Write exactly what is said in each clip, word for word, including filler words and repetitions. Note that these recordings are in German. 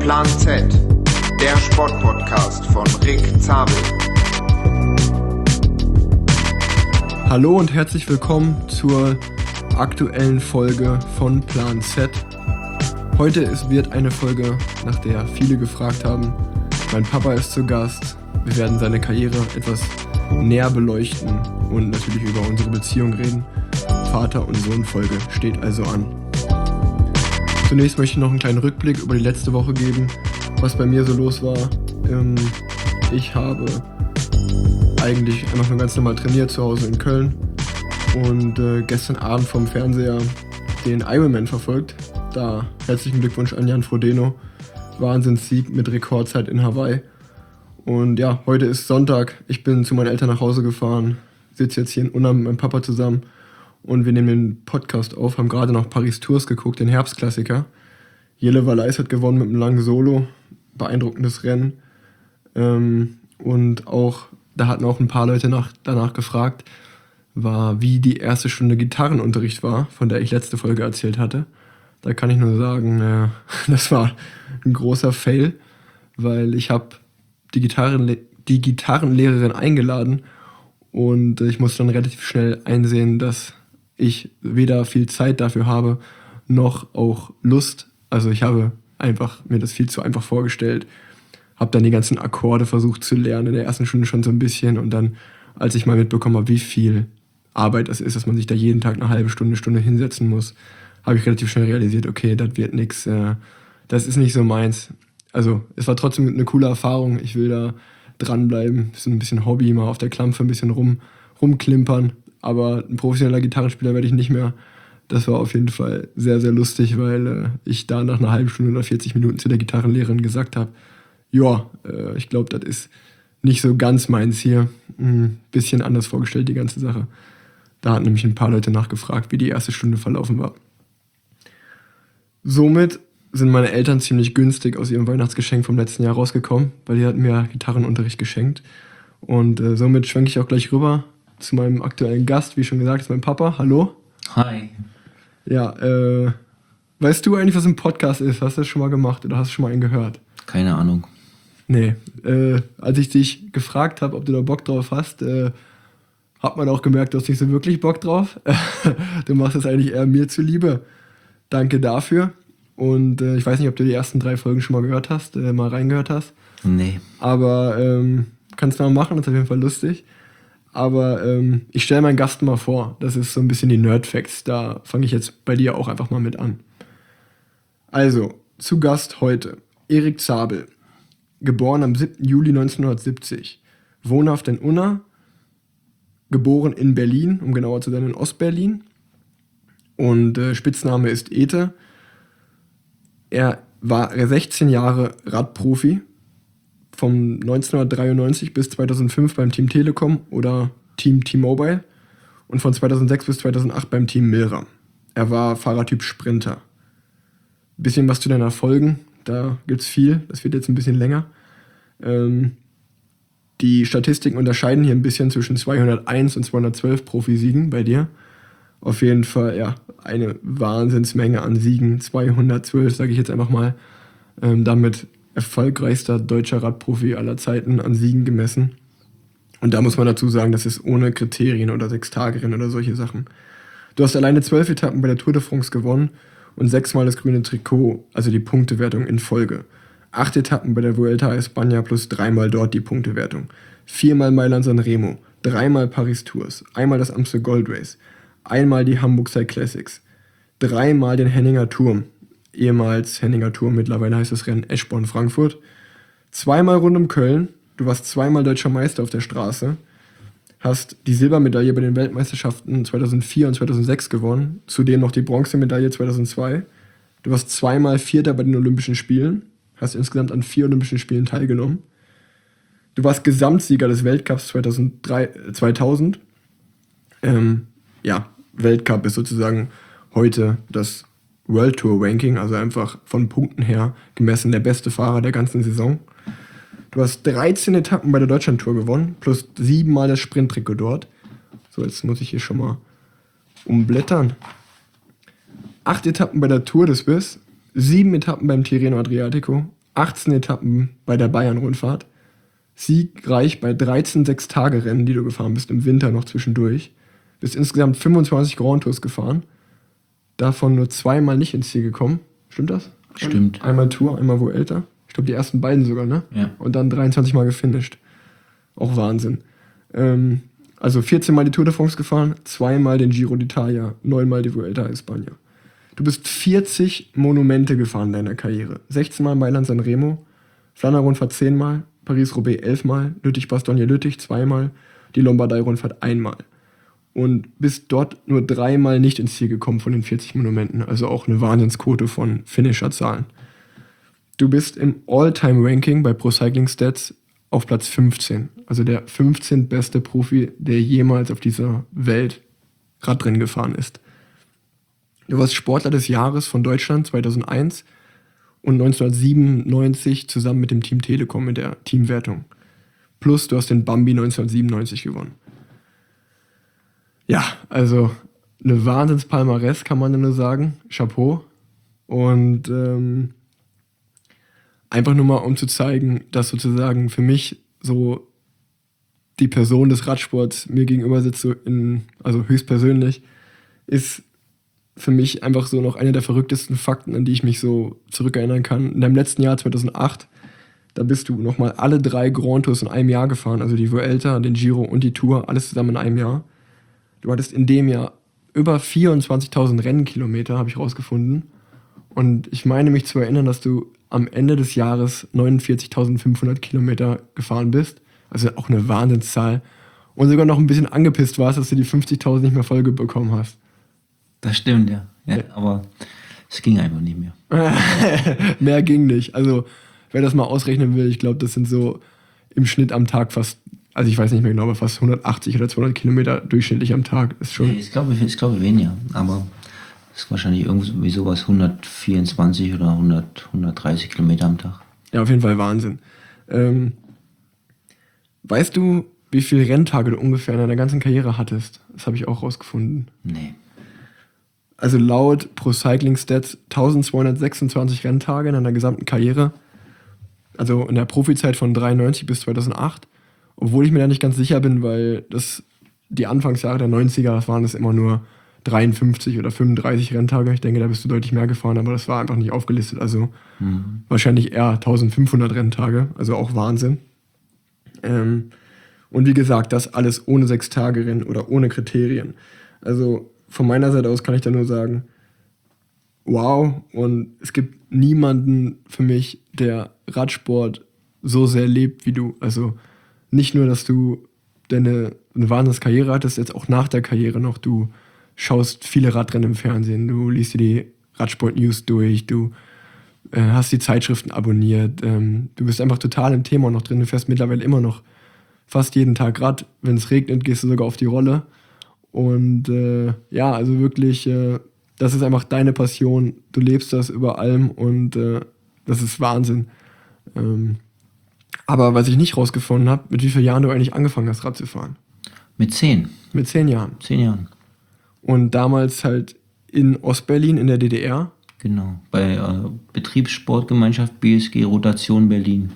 Plan Z, der Sportpodcast von Rick Zabel. Hallo und herzlich willkommen zur aktuellen Folge von Plan Z. Heute ist, wird eine Folge, nach der viele gefragt haben. Mein Papa ist zu Gast. Wir werden seine Karriere etwas näher beleuchten und natürlich über unsere Beziehung reden. Vater- und Sohn-Folge steht also an. Zunächst möchte ich noch einen kleinen Rückblick über die letzte Woche geben, was bei mir so los war. Ähm, ich habe eigentlich einfach nur ganz normal trainiert zu Hause in Köln und äh, gestern Abend vom Fernseher den Ironman verfolgt. Da herzlichen Glückwunsch an Jan Frodeno. Wahnsinnssieg mit Rekordzeit in Hawaii. Und ja, heute ist Sonntag. Ich bin zu meinen Eltern nach Hause gefahren, sitze jetzt hier in Unna mit meinem Papa zusammen und wir nehmen den Podcast auf, haben gerade noch Paris Tours geguckt, den Herbstklassiker. Jelle Valais hat gewonnen mit einem langen Solo, beeindruckendes Rennen. Ähm, und auch, da hatten auch ein paar Leute nach, danach gefragt, war, wie die erste Stunde Gitarrenunterricht war, von der ich letzte Folge erzählt hatte. Da kann ich nur sagen, äh, das war ein großer Fail, weil ich habe die, Gitarrenle- die Gitarrenlehrerin eingeladen und ich musste dann relativ schnell einsehen, dass ich weder viel Zeit dafür habe, noch auch Lust. Also ich habe einfach mir das viel zu einfach vorgestellt, habe dann die ganzen Akkorde versucht zu lernen, in der ersten Stunde schon so ein bisschen und dann, als ich mal mitbekommen habe, wie viel Arbeit das ist, dass man sich da jeden Tag eine halbe Stunde, Stunde hinsetzen muss, habe ich relativ schnell realisiert, okay, das wird nix, äh, das ist nicht so meins. Also es war trotzdem eine coole Erfahrung, ich will da dranbleiben, das ist ein bisschen Hobby, mal auf der Klampfe ein bisschen rum, rumklimpern. Aber ein professioneller Gitarrenspieler werde ich nicht mehr. Das war auf jeden Fall sehr, sehr lustig, weil äh, ich da nach einer halben Stunde oder vierzig Minuten zu der Gitarrenlehrerin gesagt habe, ja, äh, ich glaube, das ist nicht so ganz meins hier. Ein bisschen anders vorgestellt, die ganze Sache. Da hatten nämlich ein paar Leute nachgefragt, wie die erste Stunde verlaufen war. Somit sind meine Eltern ziemlich günstig aus ihrem Weihnachtsgeschenk vom letzten Jahr rausgekommen, weil die hatten mir Gitarrenunterricht geschenkt. Und äh, somit schwenke ich auch gleich rüber zu meinem aktuellen Gast, wie schon gesagt, ist mein Papa. Hallo. Hi. Ja, äh, weißt du eigentlich, was ein Podcast ist? Hast du das schon mal gemacht oder hast du schon mal einen gehört? Keine Ahnung. Nee, äh, als ich dich gefragt habe, ob du da Bock drauf hast, äh, hat man auch gemerkt, du hast nicht so wirklich Bock drauf. Du machst es eigentlich eher mir zuliebe. Danke dafür. Und äh, ich weiß nicht, ob du die ersten drei Folgen schon mal gehört hast, äh, mal reingehört hast. Nee. Aber ähm, kannst du mal machen, das ist auf jeden Fall lustig. Aber ähm, ich stelle meinen Gast mal vor. Das ist so ein bisschen die Nerd-Facts. Da fange ich jetzt bei dir auch einfach mal mit an. Also, zu Gast heute Erik Zabel. Geboren am siebten Juli neunzehnhundertsiebzig. Wohnhaft in Unna. Geboren in Berlin, um genauer zu sein in Ostberlin. Und äh, Spitzname ist Ete. Er war sechzehn Jahre Radprofi. Vom neunzehnhundertdreiundneunzig bis zweitausendfünf beim Team Telekom oder Team T-Mobile und von zweitausendsechs bis zweitausendacht beim Team Milram. Er war Fahrertyp Sprinter. Bisschen was zu den Erfolgen, da gibt's viel, das wird jetzt ein bisschen länger. Ähm, die Statistiken unterscheiden hier ein bisschen zwischen zweihunderteins und zweihundertzwölf Profisiegen bei dir. Auf jeden Fall, ja, eine Wahnsinnsmenge an Siegen, zweihundertzwölf, sage ich jetzt einfach mal, ähm, damit erfolgreichster deutscher Radprofi aller Zeiten an Siegen gemessen. Und da muss man dazu sagen, das ist ohne Kriterien oder Sechstagerennen oder solche Sachen. Du hast alleine zwölf Etappen bei der Tour de France gewonnen und sechsmal das grüne Trikot, also die Punktewertung in Folge. Acht Etappen bei der Vuelta a España plus dreimal dort die Punktewertung. Viermal Mailand-San Remo, dreimal Paris Tours, einmal das Amstel Gold Race, einmal die Hamburg Cyclassics, dreimal den Henninger Turm, ehemals Henninger Turm, mittlerweile heißt das Rennen Eschborn-Frankfurt. Zweimal rund um Köln, du warst zweimal deutscher Meister auf der Straße, hast die Silbermedaille bei den Weltmeisterschaften zweitausendvier und zweitausendsechs gewonnen, zudem noch die Bronzemedaille zweitausendzwei. Du warst zweimal Vierter bei den Olympischen Spielen, hast insgesamt an vier Olympischen Spielen teilgenommen. Du warst Gesamtsieger des Weltcups zweitausenddrei, zweitausend. Ähm, ja, Weltcup ist sozusagen heute das World Tour Ranking, also einfach von Punkten her gemessen der beste Fahrer der ganzen Saison. Du hast dreizehn Etappen bei der Deutschlandtour gewonnen, plus siebenmal das Sprinttrikot dort. So, jetzt muss ich hier schon mal umblättern. Acht Etappen bei der Tour de Suisse, sieben Etappen beim Tirreno Adriatico, achtzehn Etappen bei der Bayern-Rundfahrt, siegreich bei dreizehn Sechs-Tage-Rennen, die du gefahren bist, im Winter noch zwischendurch. Bist insgesamt fünfundzwanzig Grand Tours gefahren, davon nur zweimal nicht ins Ziel gekommen. Stimmt das? Stimmt. Einmal Tour, einmal Vuelta. Ich glaube, die ersten beiden sogar, ne? Ja. Und dann dreiundzwanzig Mal gefinisht. Auch Wahnsinn. Ähm, also vierzehn Mal die Tour de France gefahren, zweimal den Giro d'Italia, neunmal die Vuelta a España. Du bist vierzig Monumente gefahren in deiner Karriere. sechzehn Mal Mailand-San Remo, Flandern-Rundfahrt zehn Mal, Paris-Roubaix elf Mal, Lüttich-Bastogne-Lüttich zwei Mal, die Lombardei-Rundfahrt einmal. Und bist dort nur dreimal nicht ins Ziel gekommen von den vierzig Monumenten. Also auch eine Wahnsinnsquote von Finisher-Zahlen. Du bist im All-Time-Ranking bei Pro Cycling Stats auf Platz fünfzehn. Also der fünfzehnte beste Profi, der jemals auf dieser Welt Radrennen gefahren ist. Du warst Sportler des Jahres von Deutschland zweitausendeins und neunzehnhundertsiebenundneunzig zusammen mit dem Team Telekom in der Teamwertung. Plus du hast den Bambi neunzehnhundertsiebenundneunzig gewonnen. Ja, also eine Wahnsinns-Palmares, kann man nur sagen. Chapeau. Und ähm, einfach nur mal, um zu zeigen, dass sozusagen für mich so die Person des Radsports mir gegenüber sitzt, so in, also höchstpersönlich, ist für mich einfach so noch einer der verrücktesten Fakten, an die ich mich so zurückerinnern kann. In deinem letzten Jahr, zweitausendacht, da bist du nochmal alle drei Grand Tours in einem Jahr gefahren, also die Vuelta, den Giro und die Tour, alles zusammen in einem Jahr. Du hattest in dem Jahr über vierundzwanzigtausend Rennkilometer, habe ich rausgefunden. Und ich meine mich zu erinnern, dass du am Ende des Jahres neunundvierzigtausendfünfhundert Kilometer gefahren bist. Also auch eine Wahnsinnszahl. Und sogar noch ein bisschen angepisst warst, dass du die fünfzigtausend nicht mehr voll bekommen hast. Das stimmt, ja. ja. Aber es ging einfach nicht mehr. Mehr ging nicht. Also wer das mal ausrechnen will, ich glaube, das sind so im Schnitt am Tag fast, also ich weiß nicht mehr genau, aber fast hundertachtzig oder zweihundert Kilometer durchschnittlich am Tag. Ist schon. Ich glaube, ich glaube weniger, aber es ist wahrscheinlich irgendwie sowas hundertvierundzwanzig oder hundert, hundertdreißig Kilometer am Tag. Ja, auf jeden Fall Wahnsinn. Ähm, weißt du, wie viele Renntage du ungefähr in deiner ganzen Karriere hattest? Das habe ich auch rausgefunden. Nee. Also laut Pro Cycling Stats eintausendzweihundertsechsundzwanzig Renntage in deiner gesamten Karriere. Also in der Profizeit von dreiundneunzig bis zweitausendacht. Obwohl ich mir da nicht ganz sicher bin, weil das die Anfangsjahre der neunziger, das waren das immer nur dreiundfünfzig oder fünfunddreißig Renntage. Ich denke, da bist du deutlich mehr gefahren, aber das war einfach nicht aufgelistet. Also mhm. wahrscheinlich eher eintausendfünfhundert Renntage, also auch Wahnsinn. Ähm, und wie gesagt, das alles ohne Sechs-Tage-Rennen oder ohne Kriterien. Also von meiner Seite aus kann ich da nur sagen, wow. Und es gibt niemanden für mich, der Radsport so sehr lebt wie du. Also nicht nur, dass du deine eine Wahnsinnskarriere hattest, jetzt auch nach der Karriere noch. Du schaust viele Radrennen im Fernsehen, du liest dir die Radsport-News durch, du äh, hast die Zeitschriften abonniert, ähm, du bist einfach total im Thema noch drin. Du fährst mittlerweile immer noch fast jeden Tag Rad. Wenn es regnet, gehst du sogar auf die Rolle. Und äh, ja, also wirklich, äh, das ist einfach deine Passion. Du lebst das über allem und äh, das ist Wahnsinn. Ähm, aber was ich nicht rausgefunden habe, mit wie vielen Jahren du eigentlich angefangen hast, Rad zu fahren? Mit zehn. Mit zehn Jahren. Zehn Jahren. Und damals halt in Ostberlin, in der D D R. Genau, bei äh, Betriebssportgemeinschaft B S G Rotation Berlin.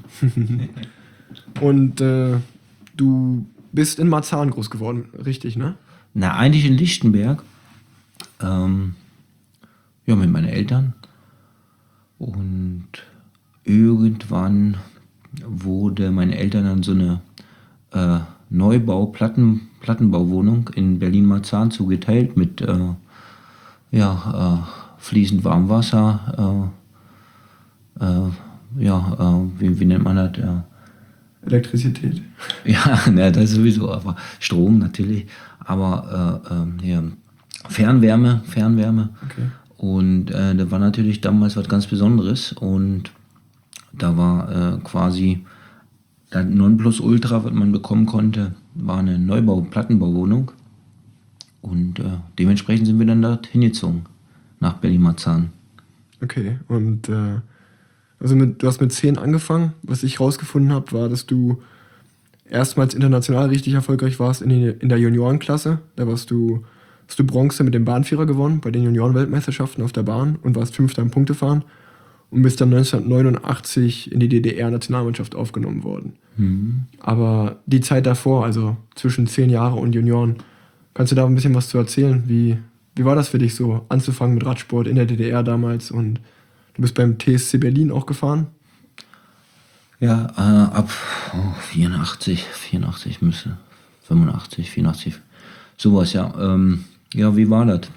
Und äh, du bist in Marzahn groß geworden, richtig, ne? Na, eigentlich in Lichtenberg. Ähm, ja, mit meinen Eltern. Und irgendwann wurde meinen Eltern dann so eine äh, Neubau, Platten, Plattenbauwohnung in Berlin-Marzahn zugeteilt mit äh, ja, äh, fließend Warmwasser, äh, äh, ja, äh, wie, wie nennt man das? Äh, Elektrizität. Ja, na, das sowieso, aber Strom natürlich, aber äh, äh, ja, Fernwärme, Fernwärme. Okay. Und äh, das war natürlich damals was ganz Besonderes und da war äh, quasi das Nonplusultra, was man bekommen konnte, war eine Neubau-Plattenbauwohnung und äh, dementsprechend sind wir dann dort hingezogen, nach Berlin-Marzahn. Okay, und äh, also mit, du hast mit zehn angefangen. Was ich rausgefunden habe, war, dass du erstmals international richtig erfolgreich warst in, die, in der Juniorenklasse. Da warst du, hast du Bronze mit dem Bahnvierer gewonnen bei den Junioren-Weltmeisterschaften auf der Bahn und warst Fünfter im Punktefahren. und bist dann neunzehnhundertneunundachtzig in die D D R-Nationalmannschaft aufgenommen worden. Mhm. Aber die Zeit davor, also zwischen zehn Jahre und Junioren, kannst du da ein bisschen was zu erzählen? Wie, wie war das für dich so, anzufangen mit Radsport in der D D R damals? Und du bist beim T S C Berlin auch gefahren? Ja, äh, ab oh, vierundachtzig, vierundachtzig müsste, fünfundachtzig, vierundachtzig, sowas, ja. Ähm, ja, wie war das?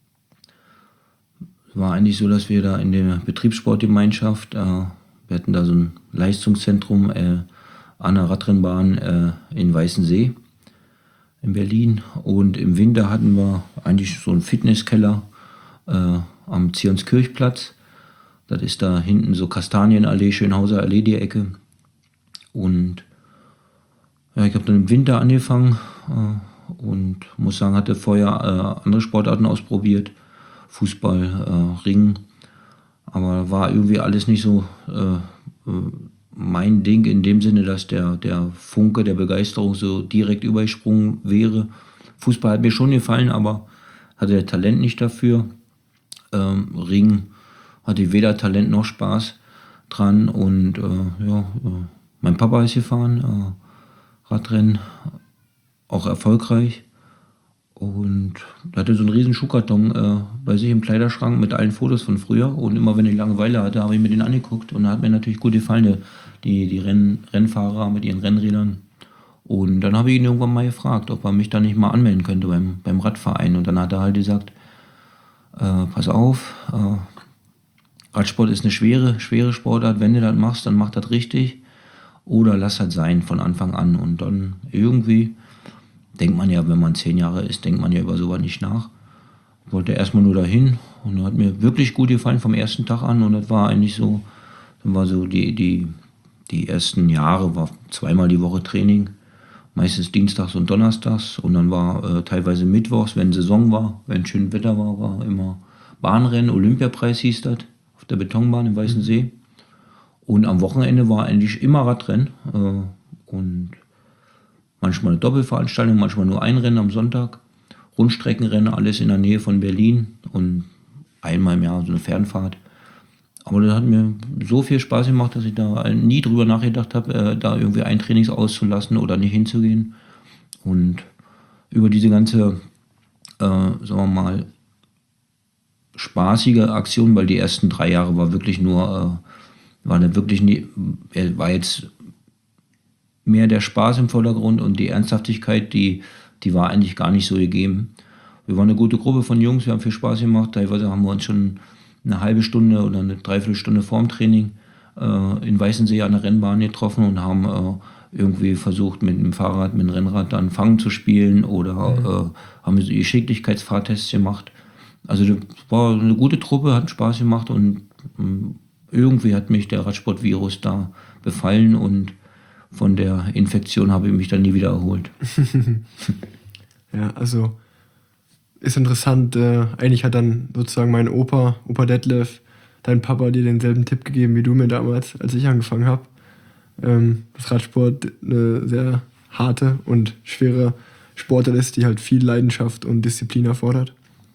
War eigentlich so, dass wir da in der Betriebssportgemeinschaft, äh, wir hatten da so ein Leistungszentrum äh, an der Radrennbahn äh, in Weißensee in Berlin, und im Winter hatten wir eigentlich so einen Fitnesskeller äh, am Zionskirchplatz. Das ist da hinten so Kastanienallee, Schönhauser Allee, die Ecke. Und ja, ich habe dann im Winter angefangen äh, und muss sagen, hatte vorher äh, andere Sportarten ausprobiert. Fußball, äh, Ringen. Aber war irgendwie alles nicht so äh, mein Ding in dem Sinne, dass der, der Funke der Begeisterung so direkt übergesprungen wäre. Fußball hat mir schon gefallen, aber hatte der Talent nicht dafür. Ähm, Ringen hatte ich weder Talent noch Spaß dran, und äh, ja, äh, mein Papa ist gefahren, äh, Radrennen, auch erfolgreich, und er hatte so einen riesen Schuhkarton äh, bei sich im Kleiderschrank mit allen Fotos von früher, und immer wenn ich Langeweile hatte, habe ich mir den angeguckt, und da hat mir natürlich gut gefallen, die, die Renn, Rennfahrer mit ihren Rennrädern. Und dann habe ich ihn irgendwann mal gefragt, ob er mich da nicht mal anmelden könnte beim, beim Radverein, und dann hat er halt gesagt, äh, pass auf, äh, Radsport ist eine schwere, schwere Sportart. Wenn du das machst, dann mach das richtig. Oder lass das sein von Anfang an. Und dann irgendwie denkt man ja, wenn man zehn Jahre ist, denkt man ja über sowas nicht nach. Ich wollte erstmal nur dahin, und hat mir wirklich gut gefallen vom ersten Tag an. Und das war eigentlich so, dann war so die, die, die ersten Jahre, war zweimal die Woche Training. Meistens dienstags und donnerstags. Und dann war äh, teilweise mittwochs, wenn Saison war, wenn schön Wetter war, war immer Bahnrennen, Olympiapreis hieß das. Der Betonbahn im Weißensee. Und am Wochenende war eigentlich immer Radrennen äh, und manchmal eine Doppelveranstaltung, manchmal nur ein Rennen am Sonntag. Rundstreckenrennen, alles in der Nähe von Berlin, und einmal im Jahr so eine Fernfahrt. Aber das hat mir so viel Spaß gemacht, dass ich da nie drüber nachgedacht habe, äh, da irgendwie ein Trainings auszulassen oder nicht hinzugehen. Und über diese ganze, äh, sagen wir mal, spaßige Aktion, weil die ersten drei Jahre war wirklich nur, äh, war wirklich nie, war jetzt mehr der Spaß im Vordergrund, und die Ernsthaftigkeit, die, die war eigentlich gar nicht so gegeben. Wir waren eine gute Gruppe von Jungs, wir haben viel Spaß gemacht, teilweise haben wir uns schon eine halbe Stunde oder eine Dreiviertelstunde vorm Training äh, in Weißensee an der Rennbahn getroffen und haben äh, irgendwie versucht, mit dem Fahrrad, mit dem Rennrad dann Fangen zu spielen, oder mhm. äh, haben so Geschicklichkeitsfahrtests gemacht. Also das war eine gute Truppe, hat Spaß gemacht, und irgendwie hat mich der Radsportvirus da befallen, und von der Infektion habe ich mich dann nie wieder erholt. Ja, also ist interessant. Äh, eigentlich hat dann sozusagen mein Opa, Opa Detlef, dein Papa dir denselben Tipp gegeben wie du mir damals, als ich angefangen habe. Ähm, dass Radsport eine sehr harte und schwere Sportart ist, die halt viel Leidenschaft und Disziplin erfordert.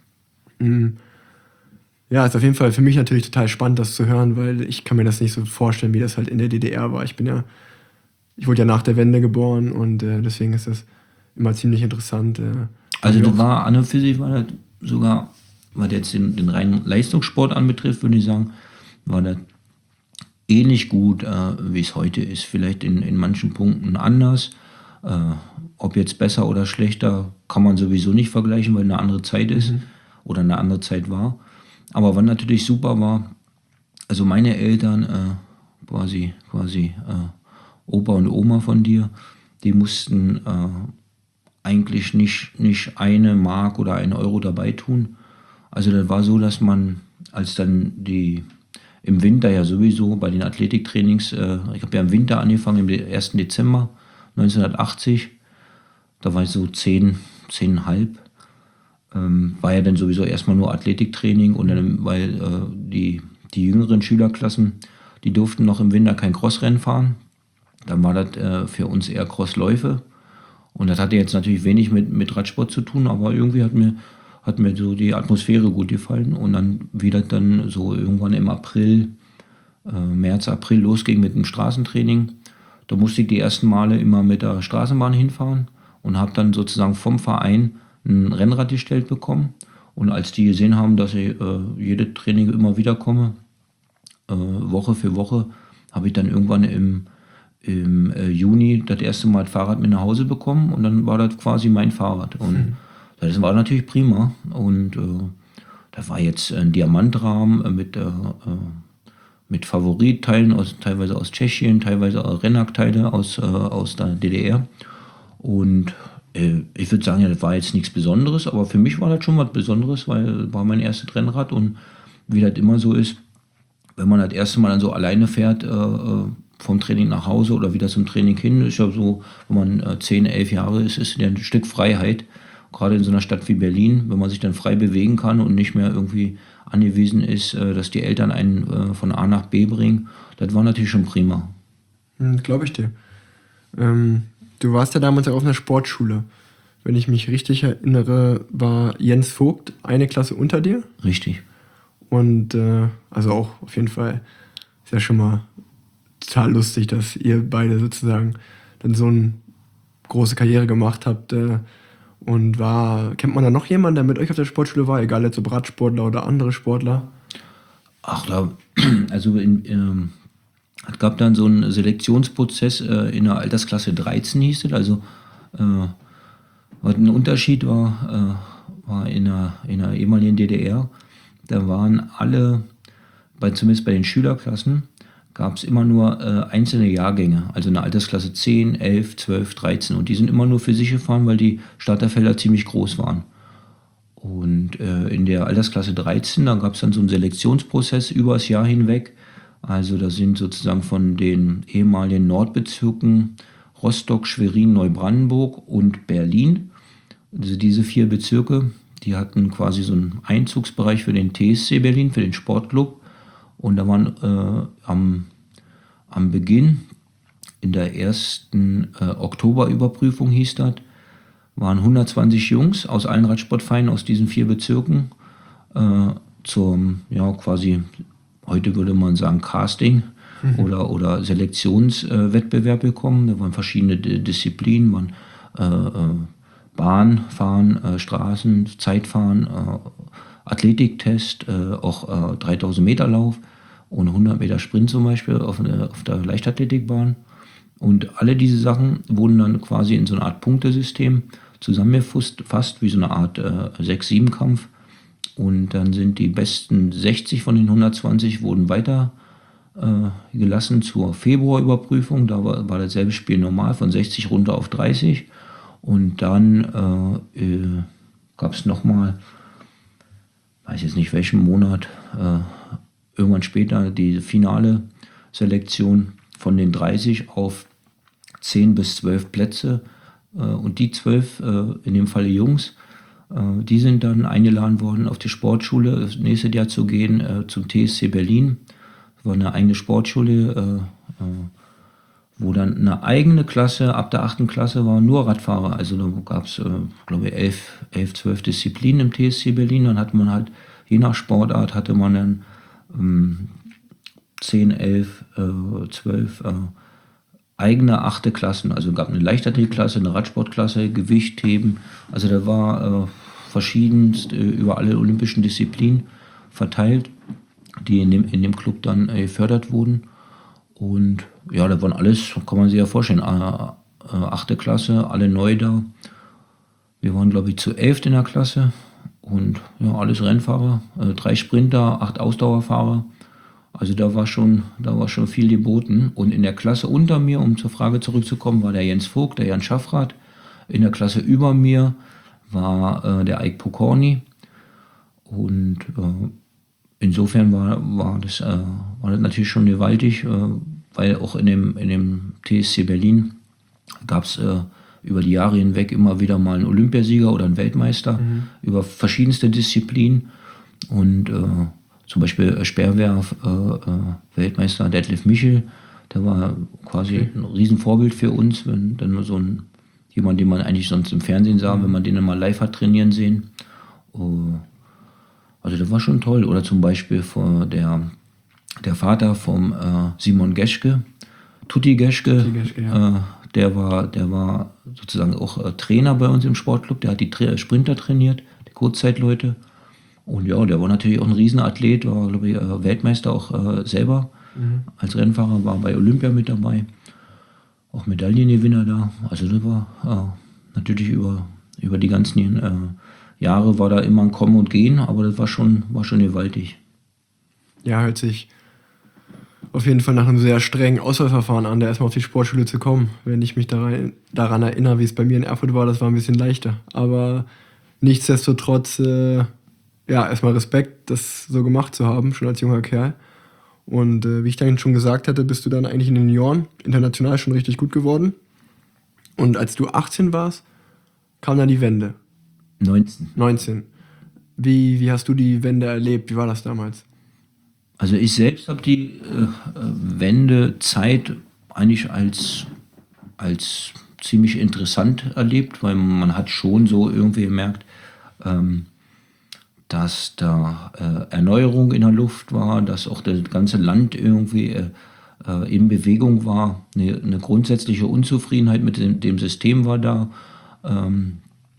Ja, ist auf jeden Fall für mich natürlich total spannend, das zu hören, weil ich kann mir das nicht so vorstellen, wie das halt in der D D R war. Ich bin ja, ich wurde ja nach der Wende geboren, und äh, deswegen ist das immer ziemlich interessant. Äh, also das war an und für sich, war das sogar, was jetzt den, den reinen Leistungssport anbetrifft, würde ich sagen, war das ähnlich gut, äh, wie es heute ist. Vielleicht in, in manchen Punkten anders. Äh, ob jetzt besser oder schlechter, kann man sowieso nicht vergleichen, weil eine andere Zeit ist. Mhm. Oder eine andere Zeit war. Aber was natürlich super war, also meine Eltern, äh, quasi, quasi äh, Opa und Oma von dir, die mussten äh, eigentlich nicht, nicht eine Mark oder einen Euro dabei tun. Also das war so, dass man, als dann die, im Winter ja sowieso bei den Athletiktrainings, äh, ich habe ja im Winter angefangen, im ersten Dezember neunzehnhundertachtzig, da war ich so zehn, zehneinhalb, ähm, war ja dann sowieso erstmal nur Athletiktraining, und dann, weil äh, die, die jüngeren Schülerklassen, die durften noch im Winter kein Crossrennen fahren, dann war das äh, für uns eher Crossläufe, und das hatte jetzt natürlich wenig mit, mit Radsport zu tun, aber irgendwie hat mir, hat mir so die Atmosphäre gut gefallen, und dann wieder dann so irgendwann im April äh, März, April losging mit dem Straßentraining. Da musste ich die ersten Male immer mit der Straßenbahn hinfahren und habe dann sozusagen vom Verein ein Rennrad gestellt bekommen. Und als die gesehen haben, dass ich äh, jede Training immer wieder komme, äh, Woche für Woche, habe ich dann irgendwann im, im äh, Juni das erste Mal das Fahrrad mit nach Hause bekommen und dann war das quasi mein Fahrrad. Und mhm. das war natürlich prima. Und äh, da war jetzt ein Diamantrahmen mit, äh, mit Favoritteilen, aus, teilweise aus Tschechien, teilweise auch Rennradteile aus, äh, aus der D D R. Und äh, ich würde sagen, ja, das war jetzt nichts Besonderes, aber für mich war das schon was Besonderes, weil das war mein erstes Rennrad. Und wie das immer so ist, wenn man das erste Mal dann so alleine fährt, äh, vom Training nach Hause oder wieder zum Training hin, ist ja so, wenn man äh, zehn, elf Jahre ist, ist ja ein Stück Freiheit. Gerade in so einer Stadt wie Berlin, wenn man sich dann frei bewegen kann und nicht mehr irgendwie angewiesen ist, äh, dass die Eltern einen äh, von A nach B bringen, das war natürlich schon prima. Hm, glaube ich dir. Ähm, du warst ja damals auch auf einer Sportschule. Wenn ich mich richtig erinnere, war Jens Vogt eine Klasse unter dir. Richtig. Und äh, also auch auf jeden Fall ist ja schon mal total lustig, dass ihr beide sozusagen dann so eine große Karriere gemacht habt. Äh, und war, kennt man da noch jemanden, der mit euch auf der Sportschule war, egal jetzt ob Radsportler oder andere Sportler? Ach, da, also in, ähm, es gab dann so einen Selektionsprozess äh, in der Altersklasse dreizehn hieß es, also äh, was ein Unterschied war, äh, war in der, in der ehemaligen D D R, da waren alle, bei, zumindest bei den Schülerklassen, gab es immer nur äh, einzelne Jahrgänge, also in der Altersklasse zehn, elf, zwölf, dreizehn und die sind immer nur für sich gefahren, weil die Starterfelder ziemlich groß waren. Und äh, in der Altersklasse dreizehn, da gab es dann so einen Selektionsprozess über das Jahr hinweg, also da sind sozusagen von den ehemaligen Nordbezirken Rostock, Schwerin, Neubrandenburg und Berlin, also diese vier Bezirke, die hatten quasi so einen Einzugsbereich für den T S C Berlin, für den Sportclub. Und da waren äh, am, am Beginn, in der ersten äh, Oktoberüberprüfung hieß das, waren hundertzwanzig Jungs aus allen Radsportvereinen aus diesen vier Bezirken äh, zum, ja quasi, heute würde man sagen Casting mhm. oder, oder Selektionswettbewerb äh, gekommen. Da waren verschiedene D- Disziplinen, waren äh, äh, Bahnfahren, äh, Straßen, Zeitfahren, äh, Athletiktest, äh, auch äh, dreitausend Meter Lauf und hundert Meter Sprint zum Beispiel auf, eine, auf der Leichtathletikbahn. Und alle diese Sachen wurden dann quasi in so einer Art Punktesystem zusammengefasst, fast wie so eine Art äh, sechs sieben Kampf. Und dann sind die besten sechzig von den hundertzwanzig wurden weiter äh, gelassen zur Februarüberprüfung. Da war, war dasselbe Spiel normal, von sechzig runter auf dreißig. Und dann äh, äh, gab es nochmal, weiß jetzt nicht welchen Monat, äh, irgendwann später die finale Selektion von den dreißig auf zehn bis zwölf Plätze. Äh, und die zwölf, äh, in dem Falle Jungs, äh, die sind dann eingeladen worden, auf die Sportschule das nächste Jahr zu gehen, äh, zum T S C Berlin. Das war eine eigene Sportschule, äh, äh, wo dann eine eigene Klasse, ab der achten Klasse waren nur Radfahrer. Also da gab es, äh, glaube ich, elf, elf, zwölf Disziplinen im T S C Berlin. Dann hatte man halt, je nach Sportart, hatte man dann ähm, zehn, elf, zwölf äh, eigene achte Klassen. Also gab eine Leichtathletikklasse, eine Radsportklasse, Gewichtheben. Also da war äh, verschiedenst äh, über alle olympischen Disziplinen verteilt, die in dem, in dem Club dann äh, gefördert wurden. Und ja, da waren alles, kann man sich ja vorstellen, äh, äh, achte Klasse, alle neu da. Wir waren, glaube ich, zu elf in der Klasse und ja, alles Rennfahrer, äh, drei Sprinter, acht Ausdauerfahrer. Also da war schon, da war schon viel geboten. Und in der Klasse unter mir, um zur Frage zurückzukommen, war der Jens Vogt, der Jan Schaffrath. In der Klasse über mir war äh, der Eik Pokorny. Und äh, insofern war, war, das, äh, war das natürlich schon gewaltig, äh, weil auch in dem, in dem T S C Berlin gab es äh, über die Jahre hinweg immer wieder mal einen Olympiasieger oder einen Weltmeister mhm. über verschiedenste Disziplinen. Und äh, zum Beispiel Speerwerf, äh, äh, Weltmeister Detlef Michel, der war quasi okay. ein Riesenvorbild für uns, wenn dann so ein jemand, den man eigentlich sonst im Fernsehen sah, mhm. wenn man den dann mal live hat trainieren sehen. Uh, also das war schon toll. Oder zum Beispiel vor der der Vater vom äh, Simon Geschke, Tutti Geschke, Tutti Geschke, ja. äh, der war, der war sozusagen auch äh, Trainer bei uns im Sportclub, der hat die Tra- Sprinter trainiert, die Kurzzeitleute. Und ja, der war natürlich auch ein Riesenathlet, war, glaube ich, äh, Weltmeister auch äh, selber mhm. als Rennfahrer, war bei Olympia mit dabei, auch Medaillengewinner da. Also das war äh, natürlich über, über die ganzen äh, Jahre war da immer ein Kommen und Gehen, aber das war schon, war schon gewaltig. Ja, hört sich auf jeden Fall nach einem sehr strengen Auswahlverfahren an, da erstmal auf die Sportschule zu kommen. Wenn ich mich daran, daran erinnere, wie es bei mir in Erfurt war, das war ein bisschen leichter. Aber nichtsdestotrotz, äh, ja, erstmal Respekt, das so gemacht zu haben, schon als junger Kerl. Und äh, wie ich dann schon gesagt hatte, bist du dann eigentlich in den Junioren international schon richtig gut geworden. Und als du achtzehn warst, kam dann die Wende. neunzehn. neunzehn. Wie, wie hast du die Wende erlebt? Wie war das damals? Also ich selbst habe die äh, Wendezeit eigentlich als, als ziemlich interessant erlebt, weil man hat schon so irgendwie gemerkt, ähm, dass da äh, Erneuerung in der Luft war, dass auch das ganze Land irgendwie äh, äh, in Bewegung war. Eine, eine grundsätzliche Unzufriedenheit mit dem, dem System war da, ähm,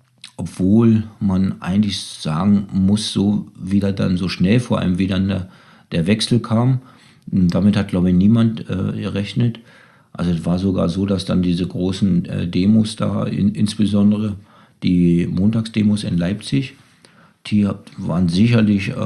obwohl man eigentlich sagen muss, so wieder dann so schnell, vor allem wieder eine der Wechsel kam. Und damit hat, glaube ich, niemand äh, gerechnet. Also es war sogar so, dass dann diese großen äh, Demos da, in, insbesondere die Montagsdemos in Leipzig, die waren sicherlich äh,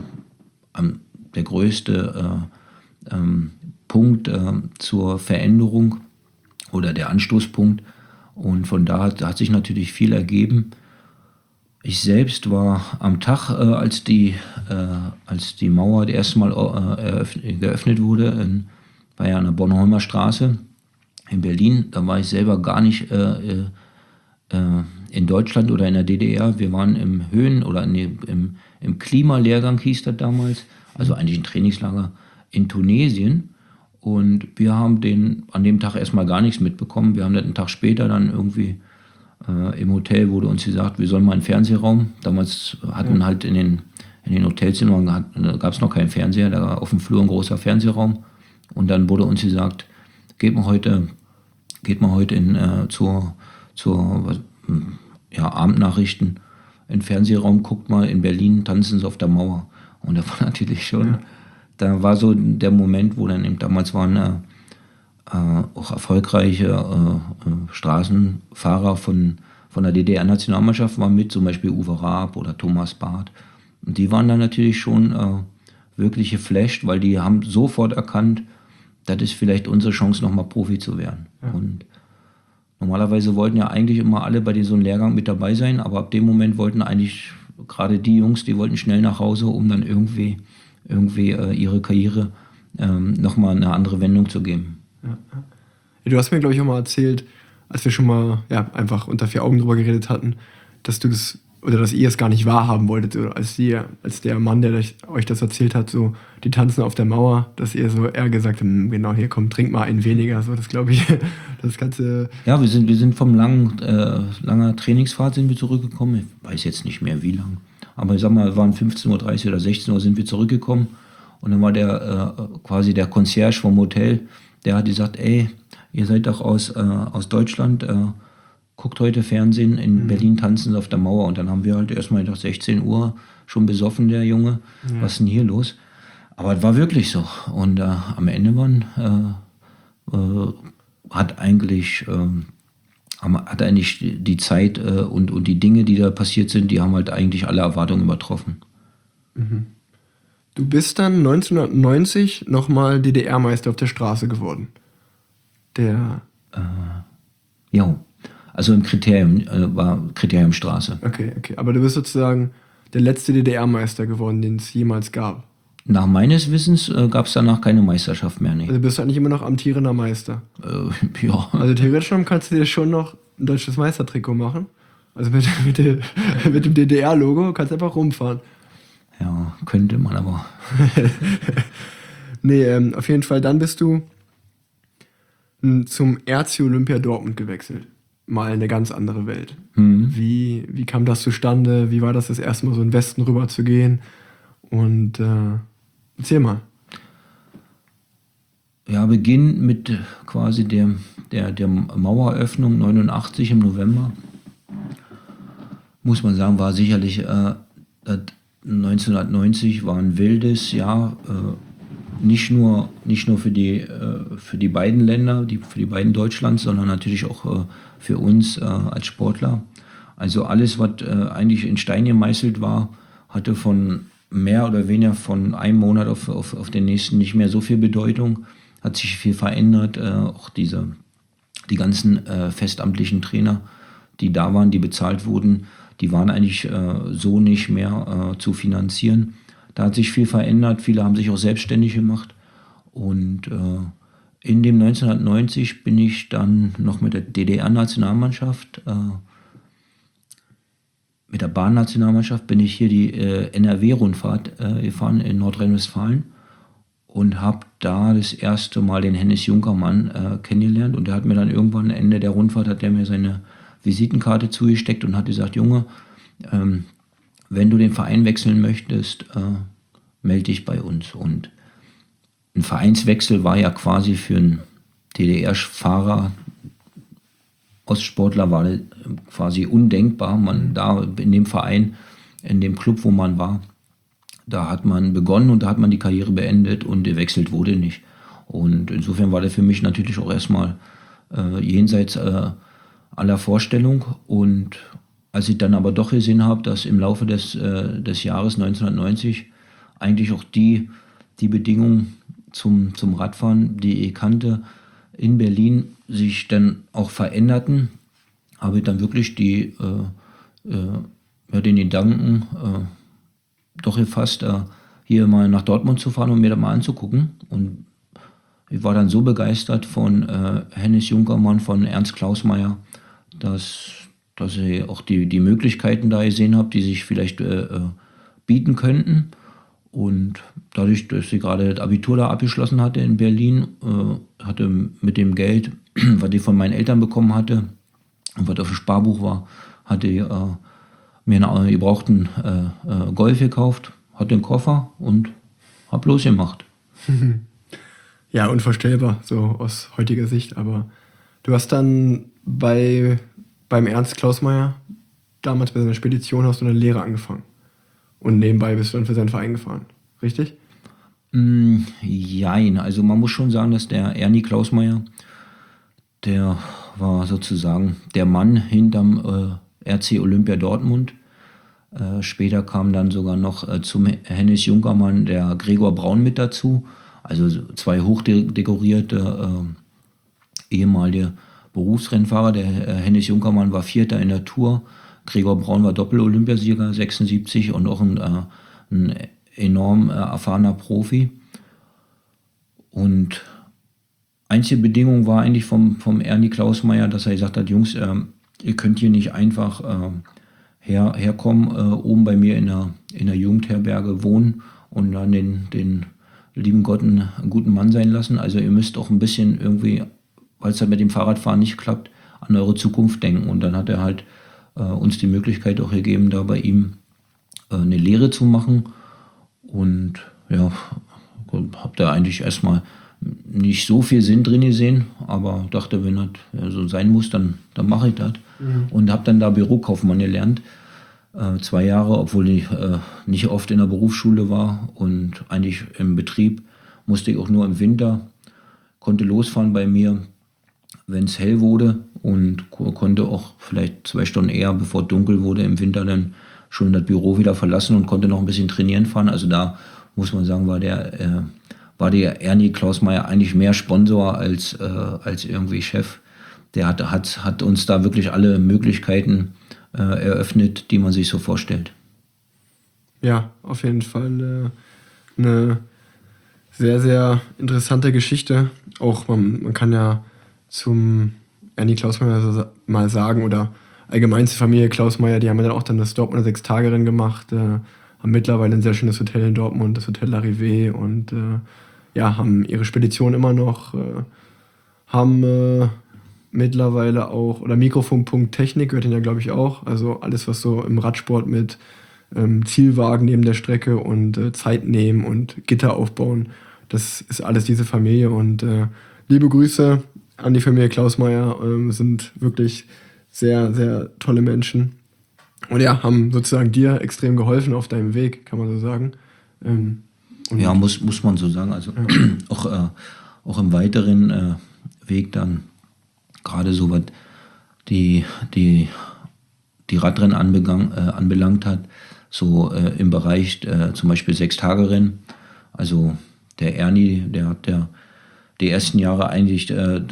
am, der größte äh, ähm, Punkt äh, zur Veränderung oder der Anstoßpunkt. Und von da hat, hat sich natürlich viel ergeben. Ich selbst war am Tag, äh, als, die, äh, als die Mauer das erste Mal äh, eröffnet, geöffnet wurde, in, war ja an der Bornholmer Straße in Berlin. Da war ich selber gar nicht äh, äh, in Deutschland oder in der D D R. Wir waren im Höhen- oder nee, im, im Klimalehrgang, hieß das damals, also eigentlich ein Trainingslager in Tunesien. Und wir haben den, an dem Tag erstmal gar nichts mitbekommen. Wir haben das einen Tag später dann irgendwie Äh, im Hotel wurde uns gesagt, wir sollen mal einen Fernsehraum. Damals hatten ja. halt in den, in den Hotelzimmern gab es noch keinen Fernseher, da war auf dem Flur ein großer Fernsehraum. Und dann wurde uns gesagt, geht mal heute, geht mal heute in, äh, zur, zur was, ja, Abendnachrichten in den Fernsehraum, guckt mal, in Berlin tanzen sie auf der Mauer. Und da war natürlich schon, ja. da war so der Moment, wo dann eben damals waren äh, Äh, auch erfolgreiche äh, äh, Straßenfahrer von, von der D D R-Nationalmannschaft waren mit, zum Beispiel Uwe Raab oder Thomas Barth. Und die waren dann natürlich schon äh, wirklich geflasht, weil die haben sofort erkannt, das ist vielleicht unsere Chance, nochmal Profi zu werden. Ja. Und normalerweise wollten ja eigentlich immer alle bei so einem Lehrgang mit dabei sein, aber ab dem Moment wollten eigentlich gerade die Jungs, die wollten schnell nach Hause, um dann irgendwie, irgendwie äh, ihre Karriere ähm, nochmal eine andere Wendung zu geben. Ja. Du hast mir, glaube ich, auch mal erzählt, als wir schon mal ja, einfach unter vier Augen drüber geredet hatten, dass du das oder dass ihr es gar nicht wahrhaben wolltet, oder als, die, als der Mann, der euch das erzählt hat, so die tanzen auf der Mauer, dass ihr so eher gesagt habt, genau, hier komm, trink mal einen weniger, so das glaube ich, das ganze... Ja, wir sind, wir sind vom langen, äh, langer Trainingsfahrt sind wir zurückgekommen, ich weiß jetzt nicht mehr wie lang, aber ich sag mal, es waren fünfzehn Uhr dreißig oder sechzehn Uhr sind wir zurückgekommen und dann war der äh, quasi der Concierge vom Hotel, der hat gesagt, ey, ihr seid doch aus, äh, aus Deutschland, äh, guckt heute Fernsehen, in mhm. Berlin tanzen sie auf der Mauer. Und dann haben wir halt erstmal gedacht, sechzehn Uhr, schon besoffen, der Junge, ja. Was ist denn hier los? Aber es war wirklich so. Und äh, am Ende waren, äh, äh, hat eigentlich, äh, hat eigentlich die Zeit äh, und, und die Dinge, die da passiert sind, die haben halt eigentlich alle Erwartungen übertroffen. Mhm. Du bist dann neunzehnhundertneunzig nochmal D D R-Meister auf der Straße geworden. Der... Äh, ja, also im Kriterium, äh, war Kriterium Straße. Okay, okay. Aber du bist sozusagen der letzte D D R-Meister geworden, den es jemals gab. Nach meines Wissens äh, gab es danach keine Meisterschaft mehr. Nee. Also bist du eigentlich immer noch amtierender Meister? Äh, ja. Also theoretisch kannst du dir schon noch ein deutsches Meistertrikot machen. Also mit, mit, der, mit dem D D R-Logo kannst du einfach rumfahren. Ja, könnte man aber. Nee, ähm, auf jeden Fall, dann bist du m, zum R C Olympia Dortmund gewechselt. Mal in eine ganz andere Welt. Mhm. Wie, wie kam das zustande? Wie war das, das erste Mal so in den Westen rüber zu gehen? Und äh, erzähl mal. ja, Beginn mit quasi der, der, der Maueröffnung neunundachtzig im November, muss man sagen, war sicherlich äh, neunzehnhundertneunzig war ein wildes Jahr, äh, nicht nur, nicht nur für, die, äh, für die beiden Länder, die, für die beiden Deutschlands, sondern natürlich auch äh, für uns äh, als Sportler. Also alles, was äh, eigentlich in Stein gemeißelt war, hatte von mehr oder weniger von einem Monat auf, auf, auf den nächsten nicht mehr so viel Bedeutung, hat sich viel verändert, äh, auch diese, die ganzen äh, festamtlichen Trainer, die da waren, die bezahlt wurden, die waren eigentlich äh, so nicht mehr äh, zu finanzieren. Da hat sich viel verändert, viele haben sich auch selbstständig gemacht und äh, in dem neunzehnhundertneunzig bin ich dann noch mit der D D R-Nationalmannschaft, äh, mit der Bahnnationalmannschaft bin ich hier die äh, N R W-Rundfahrt äh, gefahren in Nordrhein-Westfalen und habe da das erste Mal den Hennes Junkermann äh, kennengelernt und der hat mir dann irgendwann Ende der Rundfahrt hat der mir seine Visitenkarte zugesteckt und hat gesagt, Junge, ähm, wenn du den Verein wechseln möchtest, äh, melde dich bei uns. Und ein Vereinswechsel war ja quasi für einen D D R-Fahrer, Ostsportler, war quasi undenkbar. Man da in dem Verein, in dem Club, wo man war, da hat man begonnen und da hat man die Karriere beendet und gewechselt wurde nicht. Und insofern war der für mich natürlich auch erstmal äh, jenseits äh, aller Vorstellung. Und als ich dann aber doch gesehen habe, dass im Laufe des, äh, des Jahres neunzehnhundertneunzig eigentlich auch die, die Bedingungen zum, zum Radfahren, die ich kannte, in Berlin sich dann auch veränderten, habe ich dann wirklich die, äh, äh, ja, den Gedanken äh, doch gefasst, äh, hier mal nach Dortmund zu fahren und mir das mal anzugucken. Und ich war dann so begeistert von äh, Hennes Junkermann, von Ernst Klausmeier, dass, dass ich auch die, die Möglichkeiten da gesehen habe, die sich vielleicht äh, äh, bieten könnten. Und dadurch, dass sie gerade das Abitur da abgeschlossen hatte in Berlin, äh, hatte mit dem Geld, was ich von meinen Eltern bekommen hatte und was auf dem Sparbuch war, hatte ich äh, mir einen gebrauchten äh, äh, Golf gekauft, hatte den Koffer und hab losgemacht. Ja, unvorstellbar, so aus heutiger Sicht. Aber du hast dann bei, beim Ernst Klausmeier, damals bei seiner Spedition, hast du eine Lehre angefangen. Und nebenbei bist du dann für seinen Verein gefahren, richtig? Mm, jein, also man muss schon sagen, dass der Ernie Klausmeier, der war sozusagen der Mann hinterm äh, R C Olympia Dortmund. Äh, später kam dann sogar noch äh, zum Hennes Junkermann der Gregor Braun mit dazu. Also zwei hochdekorierte äh, ehemalige Berufsrennfahrer. Der äh, Hennes Junkermann war Vierter in der Tour. Gregor Braun war Doppel-Olympiasieger, sechsundsiebzig, und auch ein, äh, ein enorm äh, erfahrener Profi. Und einzige Bedingung war eigentlich vom, vom Ernie Klausmeier, dass er gesagt hat, Jungs, äh, ihr könnt hier nicht einfach äh, her, herkommen, äh, oben bei mir in der, in der Jugendherberge wohnen und dann den, den lieben Gott einen guten Mann sein lassen. Also ihr müsst auch ein bisschen irgendwie, weil es halt mit dem Fahrradfahren nicht klappt, an eure Zukunft denken. Und dann hat er halt äh, uns die Möglichkeit auch gegeben, da bei ihm äh, eine Lehre zu machen. Und ja, hab da eigentlich erstmal nicht so viel Sinn drin gesehen, aber dachte, wenn das ja, so sein muss, dann, dann mache ich das. Mhm. Und habe dann da Bürokaufmann gelernt. Äh, zwei Jahre, obwohl ich äh, nicht oft in der Berufsschule war und eigentlich im Betrieb musste ich auch nur im Winter, konnte losfahren bei mir, wenn es hell wurde, und ko- konnte auch vielleicht zwei Stunden eher, bevor es dunkel wurde, im Winter dann schon das Büro wieder verlassen und konnte noch ein bisschen trainieren fahren. Also da muss man sagen, war der, äh, war der Ernie Klausmeier eigentlich mehr Sponsor als, äh, als irgendwie Chef. Der hat, hat, hat uns da wirklich alle Möglichkeiten äh, eröffnet, die man sich so vorstellt. Ja, auf jeden Fall äh, eine sehr, sehr interessante Geschichte. Auch man, man kann ja zum Ernie Klausmeier mal sagen, oder allgemein zur Familie Klausmeier, die haben ja dann auch dann das Dortmunder Sechstagerennen gemacht, äh, haben mittlerweile ein sehr schönes Hotel in Dortmund, das Hotel Larrivée, und äh, ja, haben ihre Spedition immer noch, äh, haben äh, mittlerweile auch, oder Mikrofon.Technik gehört ihnen ja, glaube ich, auch, also alles, was so im Radsport mit ähm, Zielwagen neben der Strecke und äh, Zeit nehmen und Gitter aufbauen, das ist alles diese Familie. Und äh, liebe Grüße an die Familie Klausmeier, ähm, sind wirklich sehr, sehr tolle Menschen. Und ja, haben sozusagen dir extrem geholfen auf deinem Weg, kann man so sagen. Ähm, ja, muss, muss man so sagen. Also ja. auch, äh, auch im weiteren äh, Weg dann, gerade so was die, die, die Radrennen anbegang, äh, anbelangt hat, so äh, im Bereich äh, zum Beispiel Sechstagerennen. Also der Ernie, der hat ja die ersten Jahre eigentlich äh,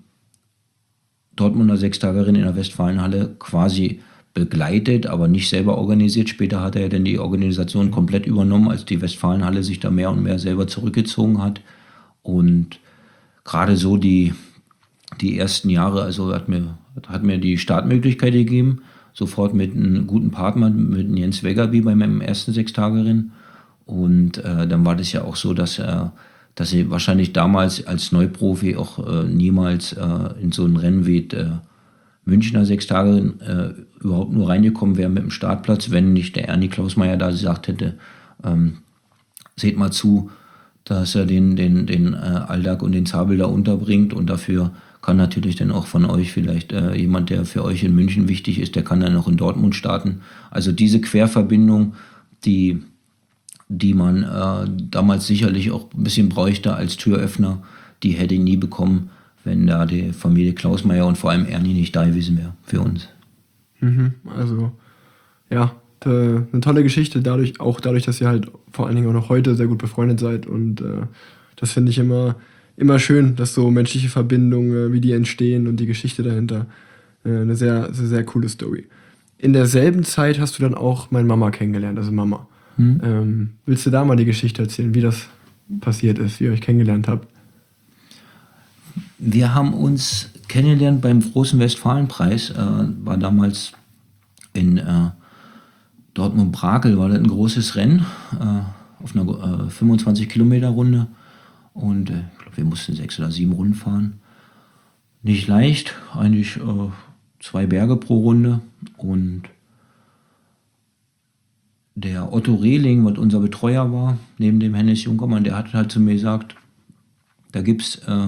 Dortmunder Sechstagerennen in der Westfalenhalle quasi begleitet, aber nicht selber organisiert. Später hat er ja dann die Organisation komplett übernommen, als die Westfalenhalle sich da mehr und mehr selber zurückgezogen hat. Und gerade so die, die ersten Jahre, also hat mir, hat mir die Startmöglichkeit gegeben, sofort mit einem guten Partner, mit Jens Weggerby bei meinem ersten Sechstagerennen. Und äh, dann war das ja auch so, dass er, dass ich wahrscheinlich damals als Neuprofi auch äh, niemals äh, in so ein Rennen wie äh, Münchner Sechstagerennen äh, überhaupt nur reingekommen wäre mit dem Startplatz, wenn nicht der Ernie Klausmeier da gesagt hätte, ähm, seht mal zu, dass er den, den, den äh, Aldag und den Zabel da unterbringt, und dafür kann natürlich dann auch von euch vielleicht äh, jemand, der für euch in München wichtig ist, der kann dann auch in Dortmund starten. Also diese Querverbindung, die, die man äh, damals sicherlich auch ein bisschen bräuchte als Türöffner, die hätte ich nie bekommen, wenn da die Familie Klausmeier und vor allem Ernie nicht da gewesen wäre für uns. Mhm, also ja, eine tolle Geschichte, dadurch, auch dadurch, dass ihr halt vor allen Dingen auch noch heute sehr gut befreundet seid, und äh, das finde ich immer, immer schön, dass so menschliche Verbindungen, äh, wie die entstehen und die Geschichte dahinter, äh, eine sehr, sehr, sehr coole Story. In derselben Zeit hast du dann auch meine Mama kennengelernt, also Mama. Mhm. Ähm, willst du da mal die Geschichte erzählen, wie das passiert ist, wie ihr euch kennengelernt habt? Wir haben uns kennengelernt beim großen Westfalenpreis, äh, war damals in äh, Dortmund-Brakel, war das ein großes Rennen äh, auf einer äh, fünfundzwanzig Kilometer Runde, und äh, ich glaube, wir mussten sechs oder sieben Runden fahren. Nicht leicht, eigentlich äh, zwei Berge pro Runde, und der Otto Rehling, was unser Betreuer war, neben dem Hennes Junkermann, der hat halt zu mir gesagt, da gibt es äh,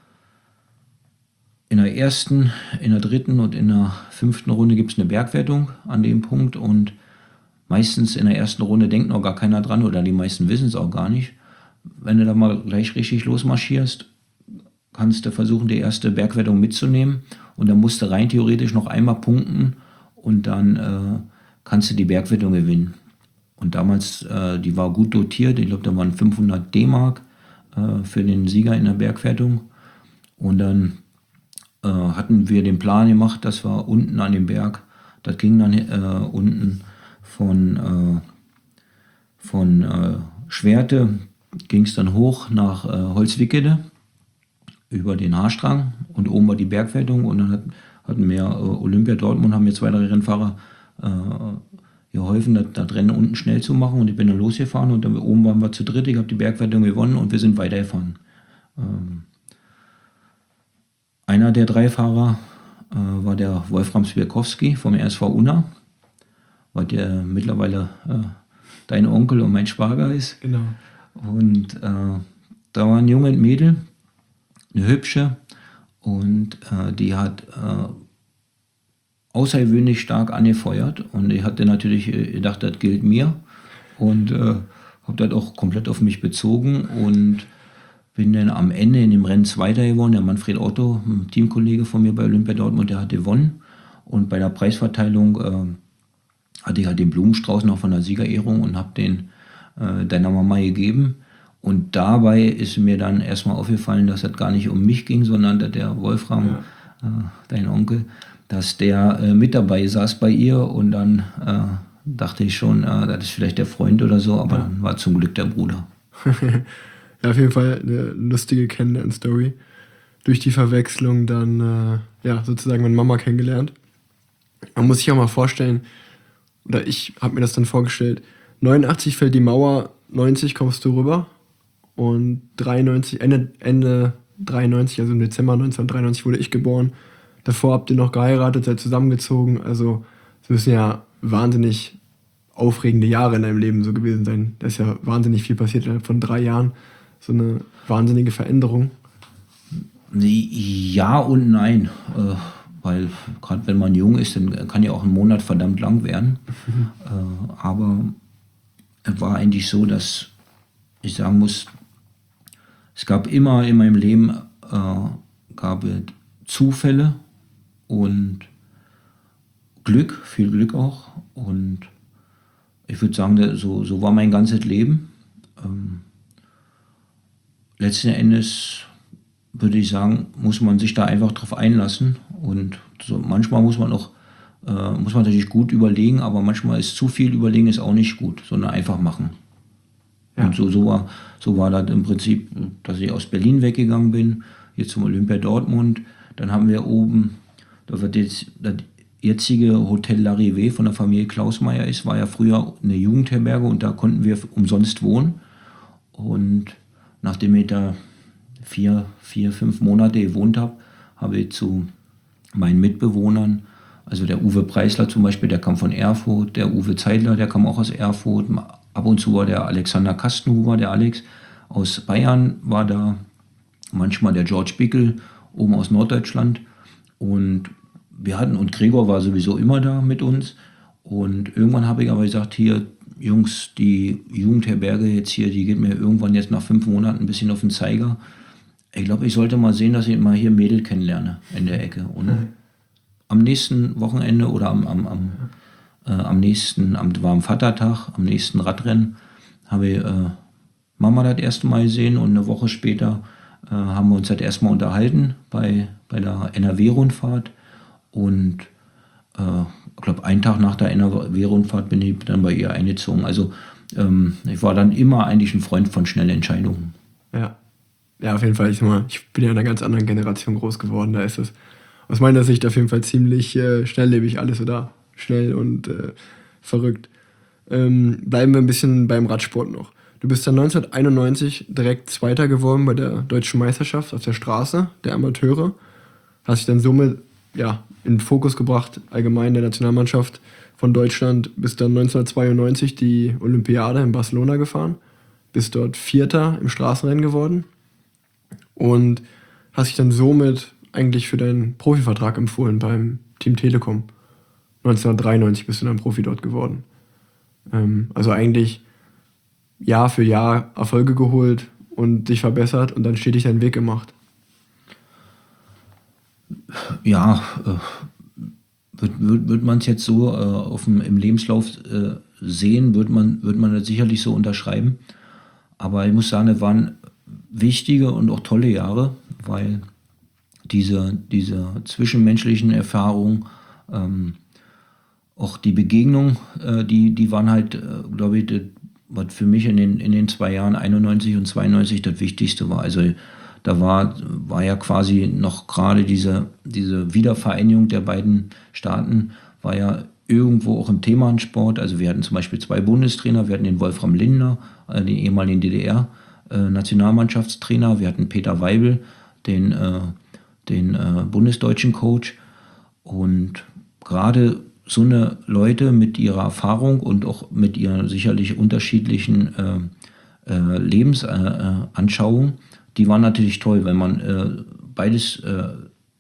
in der ersten, in der dritten und in der fünften Runde gibt es eine Bergwertung an dem Punkt, und meistens in der ersten Runde denkt noch gar keiner dran, oder die meisten wissen es auch gar nicht. Wenn du da mal gleich richtig losmarschierst, kannst du versuchen, die erste Bergwertung mitzunehmen, und dann musst du rein theoretisch noch einmal punkten, und dann äh, kannst du die Bergwertung gewinnen. Und damals, äh, die war gut dotiert, ich glaube, da waren fünfhundert D-Mark äh, für den Sieger in der Bergwertung, und dann äh, hatten wir den Plan gemacht, dass wir unten an dem Berg, das ging dann äh, unten von, äh, von äh, Schwerte, ging es dann hoch nach äh, Holzwickede über den Haarstrang, und oben war die Bergwertung, und dann hat, hatten wir äh, Olympia Dortmund, haben mir zwei, drei Rennfahrer äh, geholfen, das, das Rennen unten schnell zu machen, und ich bin dann losgefahren, und dann oben waren wir zu dritt, ich habe die Bergwertung gewonnen, und wir sind weitergefahren. Ähm, einer der drei Fahrer äh, war der Wolfram Swierkowski vom R S V Unna, weil der mittlerweile äh, dein Onkel und mein Schwager ist. Genau. Und äh, da war ein Junge und Mädel, eine hübsche, und äh, die hat äh, außergewöhnlich stark angefeuert, und ich hatte natürlich gedacht, das gilt mir, und äh, habe das auch komplett auf mich bezogen und bin dann am Ende in dem Rennen Zweiter geworden. Der Manfred Otto, ein Teamkollege von mir bei Olympia Dortmund, der hat gewonnen, und bei der Preisverteilung äh, hatte ich halt den Blumenstrauß noch von der Siegerehrung und habe den äh, deiner Mama gegeben. Und dabei ist mir dann erstmal aufgefallen, dass das gar nicht um mich ging, sondern dass der Wolfram, ja. äh, dein Onkel, dass der äh, mit dabei saß bei ihr, und dann äh, dachte ich schon, äh, das ist vielleicht der Freund oder so, aber ja. Dann war zum Glück der Bruder. Ja, auf jeden Fall eine lustige Kennenlern-Story. Durch die Verwechslung dann äh, ja, sozusagen meine Mama kennengelernt. Man muss sich auch mal vorstellen, oder ich habe mir das dann vorgestellt, neunundachtzig fällt die Mauer, neunzig kommst du rüber, und dreiundneunzig, Ende, Ende dreiundneunzig, also im Dezember neunzehnhundertdreiundneunzig wurde ich geboren. Davor habt ihr noch geheiratet, seid zusammengezogen. Also es müssen ja wahnsinnig aufregende Jahre in deinem Leben so gewesen sein. Da ist ja wahnsinnig viel passiert innerhalb von drei Jahren. so eine wahnsinnige Veränderung? Ja und nein. Äh, weil gerade wenn man jung ist, dann kann ja auch ein Monat verdammt lang werden. Mhm. Äh, aber es war eigentlich so, dass ich sagen muss, es gab immer in meinem Leben äh, gab es Zufälle und Glück, viel Glück auch. Und ich würde sagen, so, so war mein ganzes Leben. Ähm, letzten Endes würde ich sagen, muss man sich da einfach drauf einlassen. Und so, manchmal muss man auch, äh, muss man natürlich gut überlegen, aber manchmal ist zu viel Überlegen ist auch nicht gut, sondern einfach machen. Ja. Und so, so, war, so war das im Prinzip, dass ich aus Berlin weggegangen bin, jetzt zum Olympia Dortmund. Dann haben wir oben, da wird jetzt das jetzige Hotel L'Arrivée von der Familie Klausmeier ist, war ja früher eine Jugendherberge und da konnten wir umsonst wohnen. Und nachdem ich da vier, vier, fünf Monate gewohnt habe, habe ich zu meinen Mitbewohnern, also der Uwe Preisler zum Beispiel, der kam von Erfurt, der Uwe Zeidler, der kam auch aus Erfurt, ab und zu war der Alexander Kastenhuber, der Alex aus Bayern war da, manchmal der George Bickel, oben aus Norddeutschland, und wir hatten, und Gregor war sowieso immer da mit uns, und irgendwann habe ich aber gesagt, hier, Jungs, die Jugendherberge jetzt hier, die geht mir irgendwann jetzt nach fünf Monaten ein bisschen auf den Zeiger. Ich glaube, ich sollte mal sehen, dass ich mal hier Mädel kennenlerne in der Ecke. Und mhm. am nächsten Wochenende oder am, am, am, äh, am nächsten, am, war am Vatertag, am nächsten Radrennen, habe ich äh, Mama das erste Mal gesehen, und eine Woche später äh, haben wir uns das erstmal unterhalten bei, bei der N R W-Rundfahrt. Und äh, ich glaube, einen Tag nach der N R W-Rundfahrt bin ich dann bei ihr eingezogen. Also ähm, ich war dann immer eigentlich ein Freund von schnellen Entscheidungen. Ja. Ja, auf jeden Fall. Ich, sag mal, ich bin ja in einer ganz anderen Generation groß geworden. Da ist es aus meiner Sicht auf jeden Fall ziemlich äh, schnelllebig alles, oder? Schnell und äh, verrückt. Ähm, bleiben wir ein bisschen beim Radsport noch. Du bist dann neunzehnhunderteinundneunzig direkt Zweiter geworden bei der Deutschen Meisterschaft auf der Straße der Amateure. Hast dich dann somit ja, in den Fokus gebracht, allgemein der Nationalmannschaft von Deutschland. Bist dann neunzehnhundertzweiundneunzig die Olympiade in Barcelona gefahren. Bist dort Vierter im Straßenrennen geworden. Und hast dich dann somit eigentlich für deinen Profivertrag empfohlen beim Team Telekom. neunzehnhundertdreiundneunzig bist du dann Profi dort geworden. Ähm, also eigentlich Jahr für Jahr Erfolge geholt und dich verbessert und dann stetig deinen Weg gemacht. Ja, äh, wird, wird, wird man es jetzt so äh, auf dem, im Lebenslauf äh, sehen, wird man, wird man das sicherlich so unterschreiben. Aber ich muss sagen, es waren wichtige und auch tolle Jahre, weil diese, diese zwischenmenschlichen Erfahrungen, ähm, auch die Begegnung, äh, die, die waren halt, äh, glaube ich, das, was für mich in den, in den zwei Jahren einundneunzig und zweiundneunzig das Wichtigste war. Also da war, war ja quasi noch gerade diese, diese Wiedervereinigung der beiden Staaten, war ja irgendwo auch im Thema im Sport. Also wir hatten zum Beispiel zwei Bundestrainer, wir hatten den Wolfram Lindner, äh, den ehemaligen D D R, Äh, Nationalmannschaftstrainer, wir hatten Peter Weibel, den, äh, den äh, bundesdeutschen Coach, und gerade so eine Leute mit ihrer Erfahrung und auch mit ihren sicherlich unterschiedlichen äh, äh, Lebensanschauungen, die waren natürlich toll, wenn man äh, beides, äh,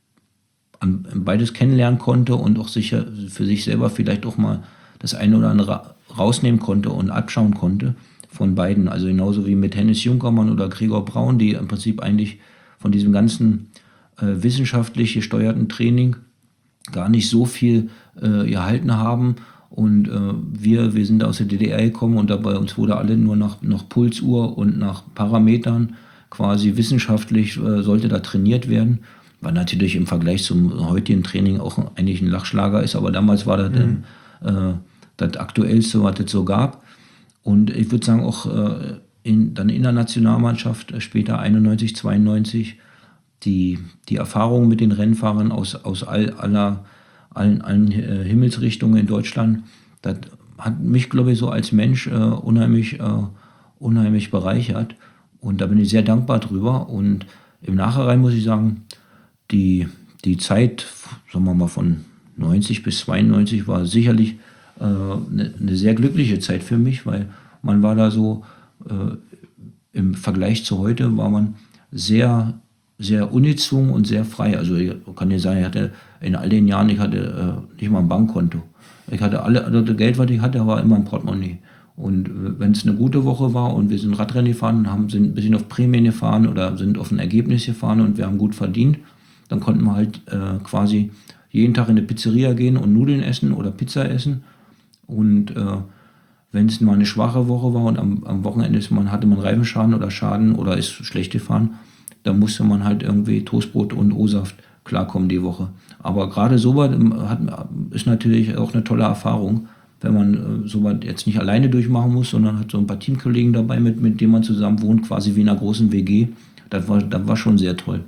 an, beides kennenlernen konnte und auch sicher für sich selber vielleicht auch mal das eine oder andere rausnehmen konnte und abschauen konnte von beiden. Also genauso wie mit Hennes Junkermann oder Gregor Braun, die im Prinzip eigentlich von diesem ganzen äh, wissenschaftlich gesteuerten Training gar nicht so viel äh, gehalten haben. Und äh, wir, wir sind aus der D D R gekommen und da bei uns wurde alle nur nach, nach Pulsuhr und nach Parametern quasi wissenschaftlich äh, sollte da trainiert werden. Was natürlich im Vergleich zum heutigen Training auch eigentlich ein Lachschlager ist, aber damals war das mhm. äh, das Aktuellste, was es so gab. Und ich würde sagen, auch äh, in, dann in der Nationalmannschaft, äh, später einundneunzig, zweiundneunzig, die, die Erfahrung mit den Rennfahrern aus, aus all, aller, allen, allen äh, Himmelsrichtungen in Deutschland, das hat mich, glaube ich, so als Mensch äh, unheimlich, äh, unheimlich bereichert. Und da bin ich sehr dankbar drüber. Und im Nachhinein muss ich sagen, die, die Zeit, sagen wir mal, von neunzig bis zweiundneunzig war sicherlich eine, eine sehr glückliche Zeit für mich, weil man war da so äh, im Vergleich zu heute war man sehr, sehr ungezwungen und sehr frei. Also ich kann dir sagen, ich hatte in all den Jahren, ich hatte äh, nicht mal ein Bankkonto. Ich hatte alle, also das Geld, was ich hatte, war immer ein Portemonnaie. Und wenn es eine gute Woche war und wir sind Radrennen gefahren, haben, sind ein bisschen auf Prämien gefahren oder sind auf ein Ergebnis gefahren und wir haben gut verdient, dann konnten wir halt äh, quasi jeden Tag in eine Pizzeria gehen und Nudeln essen oder Pizza essen. Und äh, wenn es mal eine schwache Woche war und am, am Wochenende ist man, hatte man Reifenschaden oder Schaden oder ist schlecht gefahren, dann musste man halt irgendwie Toastbrot und O-Saft klarkommen die Woche. Aber gerade sowas hat, ist natürlich auch eine tolle Erfahrung, wenn man äh, sowas jetzt nicht alleine durchmachen muss, sondern hat so ein paar Teamkollegen dabei, mit, mit denen man zusammen wohnt, quasi wie in einer großen W G. Das war, das war schon sehr toll.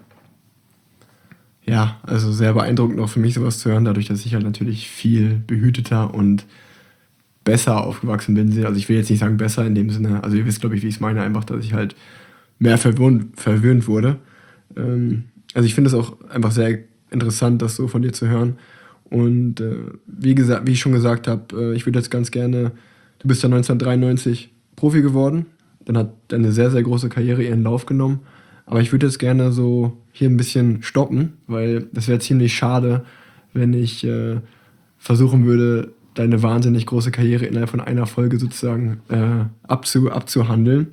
Ja, also sehr beeindruckend auch für mich sowas zu hören, dadurch, dass ich halt natürlich viel behüteter und besser aufgewachsen bin. Also ich will jetzt nicht sagen besser in dem Sinne, also ihr wisst, glaube ich, wie ich es meine, einfach, dass ich halt mehr verwöhnt, verwöhnt wurde. Ähm, also ich finde es auch einfach sehr interessant, das so von dir zu hören. Und äh, wie gesagt, wie ich schon gesagt habe, äh, ich würde jetzt ganz gerne, du bist ja neunzehnhundertdreiundneunzig Profi geworden, dann hat deine sehr, sehr große Karriere ihren Lauf genommen. Aber ich würde jetzt gerne so hier ein bisschen stoppen, weil das wäre ziemlich schade, wenn ich äh, versuchen würde, deine wahnsinnig große Karriere innerhalb von einer Folge sozusagen äh, abzu, abzuhandeln.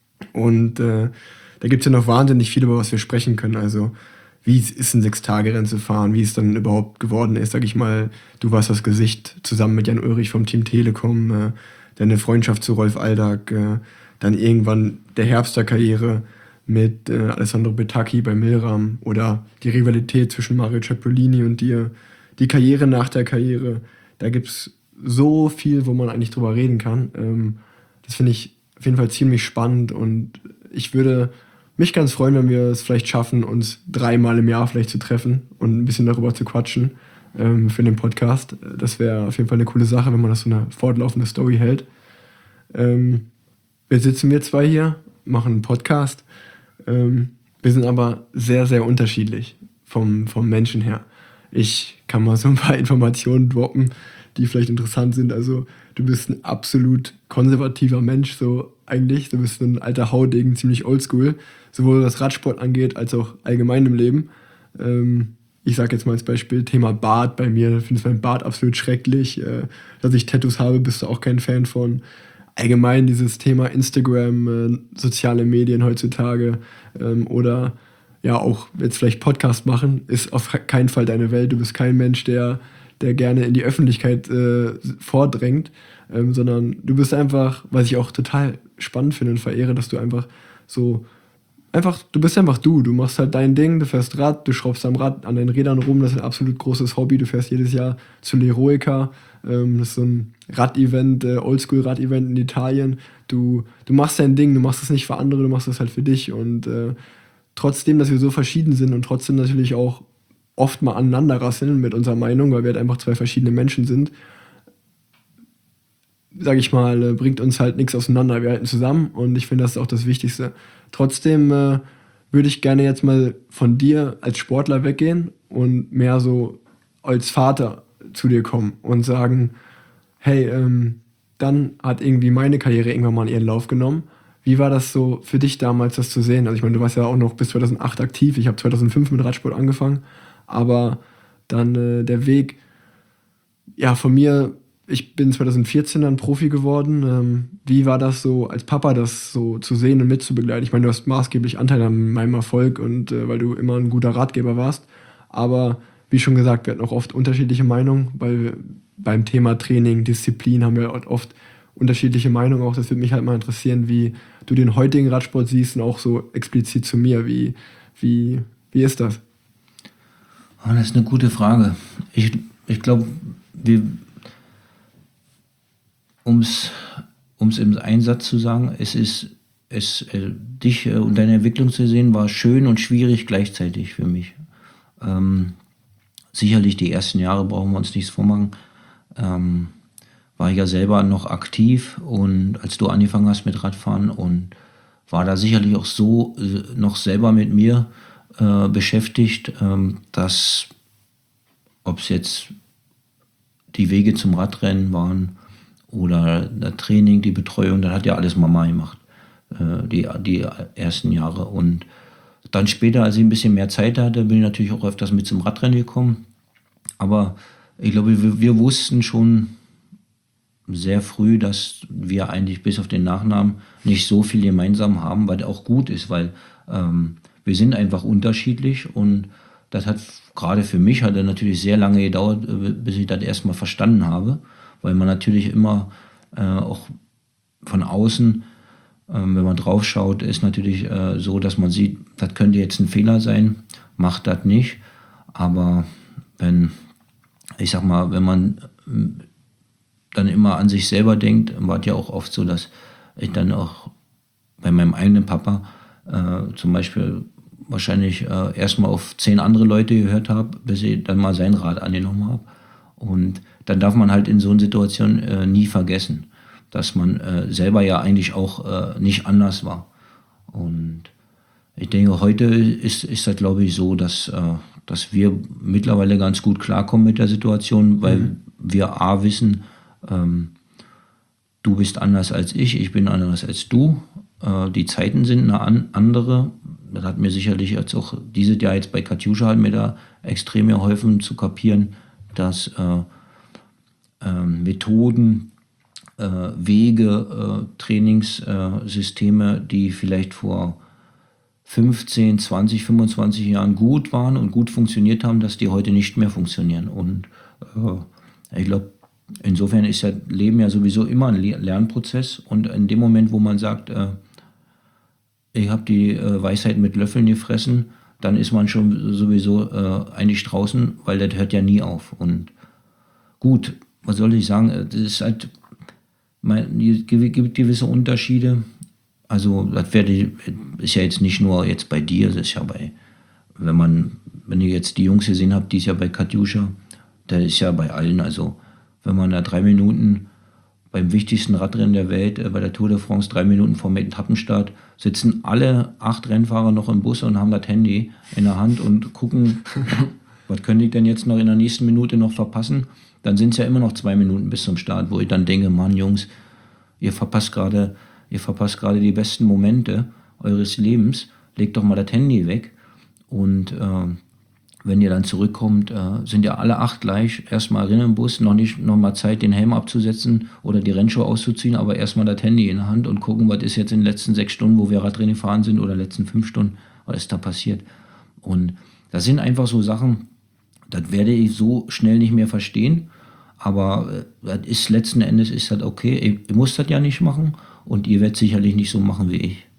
Und äh, da gibt es ja noch wahnsinnig viel, über was wir sprechen können. Also wie ist ein Sechs-Tage-Rennen zu fahren, wie es dann überhaupt geworden ist, sag ich mal, du warst das Gesicht zusammen mit Jan Ulrich vom Team Telekom, äh, deine Freundschaft zu Rolf Aldag, äh, dann irgendwann der Herbst der Karriere mit äh, Alessandro Petacchi bei Milram oder die Rivalität zwischen Mario Cipollini und dir, die Karriere nach der Karriere. Da gibt es so viel, wo man eigentlich drüber reden kann. Ähm, das finde ich auf jeden Fall ziemlich spannend und ich würde mich ganz freuen, wenn wir es vielleicht schaffen, uns dreimal im Jahr vielleicht zu treffen und ein bisschen darüber zu quatschen ähm, für den Podcast. Das wäre auf jeden Fall eine coole Sache, wenn man das so eine fortlaufende Story hält. Ähm, wir sitzen wir zwei hier, machen einen Podcast. Ähm, wir sind aber sehr, sehr unterschiedlich vom, vom Menschen her. Ich kann mal so ein paar Informationen droppen, die vielleicht interessant sind. Also du bist ein absolut konservativer Mensch, so eigentlich. Du bist ein alter Haudegen, ziemlich oldschool, sowohl was Radsport angeht, als auch allgemein im Leben. Ähm, ich sage jetzt mal als Beispiel Thema Bart bei mir. Ich finde mein Bart absolut schrecklich. Äh, dass ich Tattoos habe, bist du auch kein Fan von. Allgemein dieses Thema Instagram, äh, soziale Medien heutzutage ähm, oder ja auch jetzt vielleicht Podcast machen, ist auf keinen Fall deine Welt. Du bist kein Mensch, der, der gerne in die Öffentlichkeit äh, vordrängt, ähm, sondern du bist einfach, was ich auch total spannend finde und verehre, dass du einfach so, einfach, du bist einfach du. Du machst halt dein Ding, du fährst Rad, du schraubst am Rad an den Rädern rum, das ist ein absolut großes Hobby. Du fährst jedes Jahr zu l'Eroica, ähm, das ist so ein Rad-Event, äh, Oldschool-Rad-Event in Italien. Du, du machst dein Ding, du machst es nicht für andere, du machst es halt für dich und äh, trotzdem, dass wir so verschieden sind und trotzdem natürlich auch oft mal aneinander rasseln mit unserer Meinung, weil wir halt einfach zwei verschiedene Menschen sind, sag ich mal, bringt uns halt nichts auseinander. Wir halten zusammen und ich finde, das ist auch das Wichtigste. Trotzdem äh, würde ich gerne jetzt mal von dir als Sportler weggehen und mehr so als Vater zu dir kommen und sagen, hey, ähm, dann hat irgendwie meine Karriere irgendwann mal ihren Lauf genommen. Wie war das so für dich damals, das zu sehen? Also ich meine, du warst ja auch noch bis zweitausendacht aktiv. Ich habe zweitausendfünf mit Radsport angefangen. Aber dann äh, der Weg, ja, von mir, ich bin zweitausendvierzehn dann Profi geworden. Ähm, wie war das so als Papa, das so zu sehen und mitzubegleiten? Ich meine, du hast maßgeblich Anteil an meinem Erfolg und äh, weil du immer ein guter Ratgeber warst. Aber wie schon gesagt, wir hatten auch oft unterschiedliche Meinungen, weil wir beim Thema Training, Disziplin haben wir oft unterschiedliche Meinungen auch. Das würde mich halt mal interessieren, wie du den heutigen Radsport siehst und auch so explizit zu mir. Wie, wie, wie ist das? Oh, das ist eine gute Frage. Ich, ich glaube, um es im Einsatz zu sagen, es ist, es, äh, dich äh, und deine Entwicklung zu sehen, war schön und schwierig gleichzeitig für mich. Ähm, sicherlich die ersten Jahre brauchen wir uns nichts vormachen. Ähm, war ich ja selber noch aktiv und als du angefangen hast mit Radfahren und war da sicherlich auch so äh, noch selber mit mir äh, beschäftigt, ähm, dass ob es jetzt die Wege zum Radrennen waren oder das Training, die Betreuung, das hat ja alles Mama gemacht. äh, die, die ersten Jahre. Und dann später, als ich ein bisschen mehr Zeit hatte, bin ich natürlich auch öfters mit zum Radrennen gekommen. Aber ich glaube, wir, wir wussten schon sehr früh, dass wir eigentlich bis auf den Nachnamen nicht so viel gemeinsam haben, was auch gut ist, weil ähm, wir sind einfach unterschiedlich und das hat gerade für mich hat er natürlich sehr lange gedauert, bis ich das erstmal verstanden habe, weil man natürlich immer äh, auch von außen, äh, wenn man drauf schaut, ist natürlich äh, so, dass man sieht, das könnte jetzt ein Fehler sein, macht das nicht, aber wenn, ich sag mal, wenn man dann immer an sich selber denkt, war es ja auch oft so, dass ich dann auch bei meinem eigenen Papa äh, zum Beispiel wahrscheinlich äh, erstmal auf zehn andere Leute gehört habe, bis ich dann mal sein Rat angenommen habe. Und dann darf man halt in so einer Situation äh, nie vergessen, dass man äh, selber ja eigentlich auch äh, nicht anders war. Und ich denke, heute ist, ist das, glaube ich, so, dass, äh, dass wir mittlerweile ganz gut klarkommen mit der Situation, weil mhm. wir A wissen, ähm, du bist anders als ich, ich bin anders als du. Äh, die Zeiten sind eine an, andere. Das hat mir sicherlich jetzt auch dieses Jahr jetzt bei Katjuscha hat mir da extrem geholfen zu kapieren, dass äh, äh, Methoden, äh, Wege, äh, Trainingssysteme, die vielleicht vor fünfzehn, zwanzig, fünfundzwanzig Jahren gut waren und gut funktioniert haben, dass die heute nicht mehr funktionieren. Und äh, ich glaube, insofern ist ja Leben ja sowieso immer ein Lernprozess. Und in dem Moment, wo man sagt, äh, ich habe die äh, Weisheit mit Löffeln gefressen, dann ist man schon sowieso äh, eigentlich draußen, weil das hört ja nie auf. Und gut, was soll ich sagen, das ist halt, es gibt gewisse Unterschiede. Also das werde, ist ja jetzt nicht nur jetzt bei dir, das ist ja bei, wenn man, wenn ihr jetzt die Jungs gesehen habt, die ist ja bei Katjuscha, das ist ja bei allen, also wenn man da drei Minuten beim wichtigsten Radrennen der Welt, äh, bei der Tour de France, drei Minuten vor dem Etappenstart, sitzen alle acht Rennfahrer noch im Bus und haben das Handy in der Hand und gucken, was könnte ich denn jetzt noch in der nächsten Minute noch verpassen? Dann sind es ja immer noch zwei Minuten bis zum Start, wo ich dann denke, Mann, Jungs, ihr verpasst gerade Ihr verpasst gerade die besten Momente eures Lebens. Legt doch mal das Handy weg. Und äh, wenn ihr dann zurückkommt, äh, sind ja alle acht gleich. Erstmal rein im Bus, noch nicht noch mal Zeit, den Helm abzusetzen oder die Rennschuhe auszuziehen, aber erstmal das Handy in der Hand und gucken, was ist jetzt in den letzten sechs Stunden, wo wir Radrennen gefahren sind, oder letzten fünf Stunden, was ist da passiert. Und das sind einfach so Sachen, das werde ich so schnell nicht mehr verstehen. Aber äh, das ist letzten Endes ist das okay. Ich, ich muss das ja nicht machen. Und ihr werdet sicherlich nicht so machen wie ich.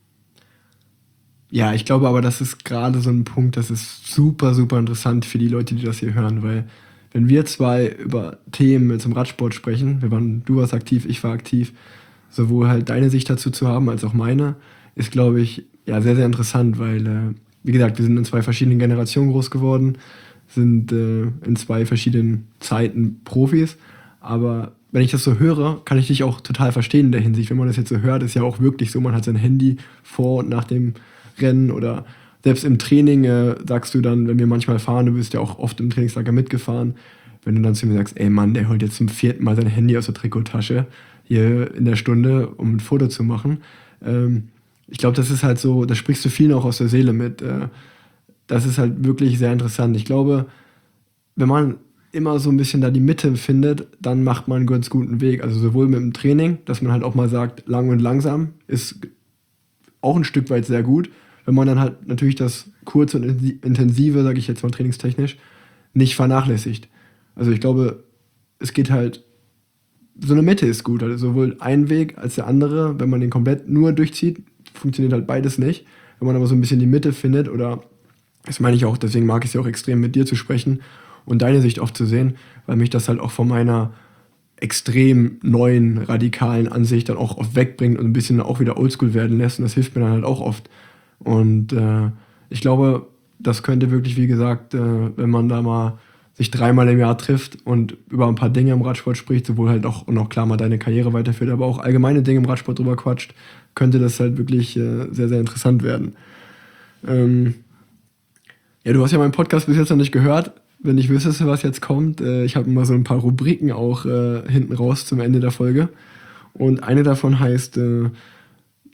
Ja, ich glaube aber, das ist gerade so ein Punkt, das ist super, super interessant für die Leute, die das hier hören, weil wenn wir zwei über Themen zum Radsport sprechen, wir waren, du warst aktiv, ich war aktiv, sowohl halt deine Sicht dazu zu haben, als auch meine, ist, glaube ich, ja, sehr, sehr interessant, weil, äh, wie gesagt, wir sind in zwei verschiedenen Generationen groß geworden, sind äh, in zwei verschiedenen Zeiten Profis, aber wenn ich das so höre, kann ich dich auch total verstehen in der Hinsicht. Wenn man das jetzt so hört, ist ja auch wirklich so, man hat sein Handy vor und nach dem Rennen oder selbst im Training äh, sagst du dann, wenn wir manchmal fahren, du bist ja auch oft im Trainingslager mitgefahren, wenn du dann zu mir sagst, ey Mann, der holt jetzt zum vierten Mal sein Handy aus der Trikottasche hier in der Stunde, um ein Foto zu machen. Ähm, ich glaube, das ist halt so, da sprichst du viel noch aus der Seele mit. Äh, das ist halt wirklich sehr interessant. Ich glaube, wenn man immer so ein bisschen da die Mitte findet, dann macht man einen ganz guten Weg. Also sowohl mit dem Training, dass man halt auch mal sagt, lang und langsam, ist auch ein Stück weit sehr gut. Wenn man dann halt natürlich das kurze und intensive, sage ich jetzt mal trainingstechnisch, nicht vernachlässigt. Also ich glaube, es geht halt, so eine Mitte ist gut. Also sowohl ein Weg als der andere, wenn man den komplett nur durchzieht, funktioniert halt beides nicht. Wenn man aber so ein bisschen die Mitte findet, oder das meine ich auch, deswegen mag ich es ja auch extrem mit dir zu sprechen, und deine Sicht oft zu sehen, weil mich das halt auch von meiner extrem neuen, radikalen Ansicht dann auch oft wegbringt und ein bisschen auch wieder oldschool werden lässt. Und das hilft mir dann halt auch oft. Und äh, ich glaube, das könnte wirklich, wie gesagt, äh, wenn man da mal sich dreimal im Jahr trifft und über ein paar Dinge im Radsport spricht, sowohl halt auch, und auch klar mal deine Karriere weiterführt, aber auch allgemeine Dinge im Radsport drüber quatscht, könnte das halt wirklich äh, sehr, sehr interessant werden. Ähm, ja, du hast ja meinen Podcast bis jetzt noch nicht gehört. Wenn ich wüsste, was jetzt kommt, äh, ich habe immer so ein paar Rubriken auch äh, hinten raus zum Ende der Folge. Und eine davon heißt, äh,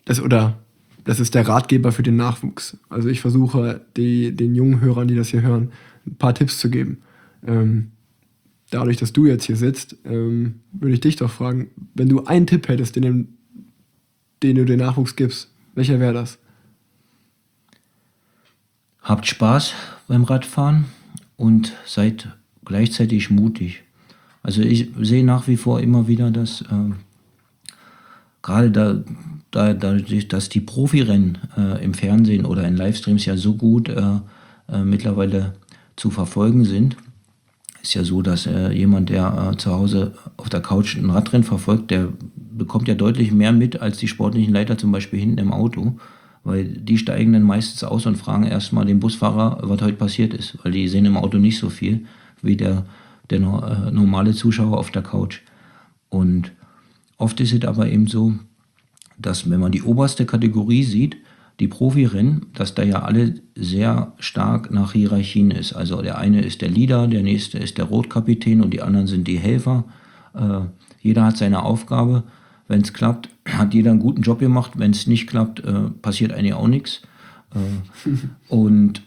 das oder das ist der Ratgeber für den Nachwuchs. Also ich versuche die, den jungen Hörern, die das hier hören, ein paar Tipps zu geben. Ähm, dadurch, dass du jetzt hier sitzt, ähm, würde ich dich doch fragen, wenn du einen Tipp hättest, den, den du den Nachwuchs gibst, welcher wäre das? Habt Spaß beim Radfahren und seid gleichzeitig mutig. Also ich sehe nach wie vor immer wieder, dass äh, gerade da, da, dadurch, dass die Profirennen äh, im Fernsehen oder in Livestreams ja so gut äh, äh, mittlerweile zu verfolgen sind, ist ja so, dass äh, jemand, der äh, zu Hause auf der Couch ein Radrennen verfolgt, der bekommt ja deutlich mehr mit als die sportlichen Leiter zum Beispiel hinten im Auto, weil die steigen dann meistens aus und fragen erstmal den Busfahrer, was heute passiert ist, weil die sehen im Auto nicht so viel wie der, der äh, normale Zuschauer auf der Couch. Und oft ist es aber eben so, dass wenn man die oberste Kategorie sieht, die Profirennen, dass da ja alle sehr stark nach Hierarchien ist. Also der eine ist der Leader, der nächste ist der Rotkapitän und die anderen sind die Helfer. Äh, jeder hat seine Aufgabe. Wenn es klappt, hat jeder einen guten Job gemacht. Wenn es nicht klappt, äh, passiert eigentlich auch nichts. Äh, und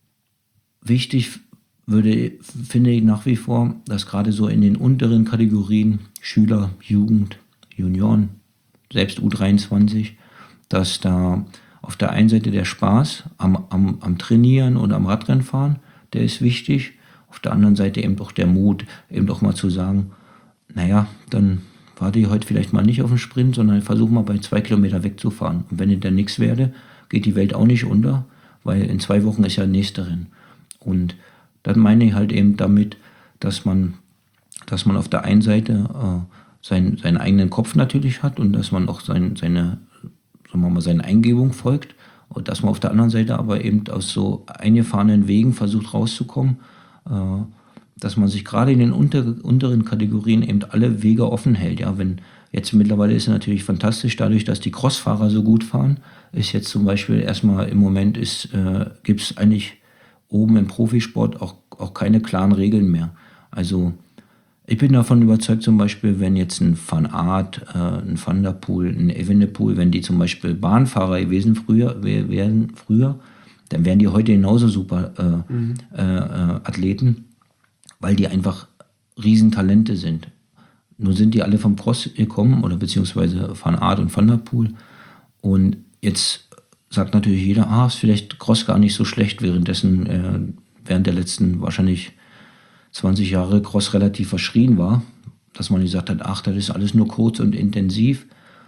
wichtig würde, finde ich nach wie vor, dass gerade so in den unteren Kategorien Schüler, Jugend, Junioren, selbst U dreiundzwanzig, dass da auf der einen Seite der Spaß am, am, am Trainieren und am Radrennfahren, der ist wichtig. Auf der anderen Seite eben auch der Mut, eben auch mal zu sagen, naja, dann warte ich heute vielleicht mal nicht auf den Sprint, sondern versuche mal bei zwei Kilometer wegzufahren. Und wenn ich dann nichts werde, geht die Welt auch nicht unter, weil in zwei Wochen ist ja der nächste Rennen. Und dann meine ich halt eben damit, dass man, dass man auf der einen Seite äh, sein, seinen eigenen Kopf natürlich hat und dass man auch sein, seine, sagen wir mal, seine Eingebung folgt und dass man auf der anderen Seite aber eben aus so eingefahrenen Wegen versucht rauszukommen, äh, dass man sich gerade in den unter, unteren Kategorien eben alle Wege offen hält. Ja, wenn jetzt mittlerweile ist es natürlich fantastisch, dadurch, dass die Crossfahrer so gut fahren, ist jetzt zum Beispiel erstmal im Moment ist, äh, gibt es eigentlich oben im Profisport auch, auch keine klaren Regeln mehr. Also ich bin davon überzeugt, zum Beispiel, wenn jetzt ein Van Aert, äh, ein Van der Poel, ein Evenepoel, wenn die zum Beispiel Bahnfahrer gewesen früher, wären früher, dann wären die heute genauso super äh, mhm. äh, äh, Athleten, weil die einfach Riesentalente sind. Nur sind die alle vom Cross gekommen, oder beziehungsweise Van Aert und Van der Poel. Und jetzt sagt natürlich jeder, ah, ist vielleicht Cross gar nicht so schlecht, währenddessen äh, während der letzten wahrscheinlich zwanzig Jahre Cross relativ verschrien war, dass man gesagt hat, ach, das ist alles nur kurz und intensiv.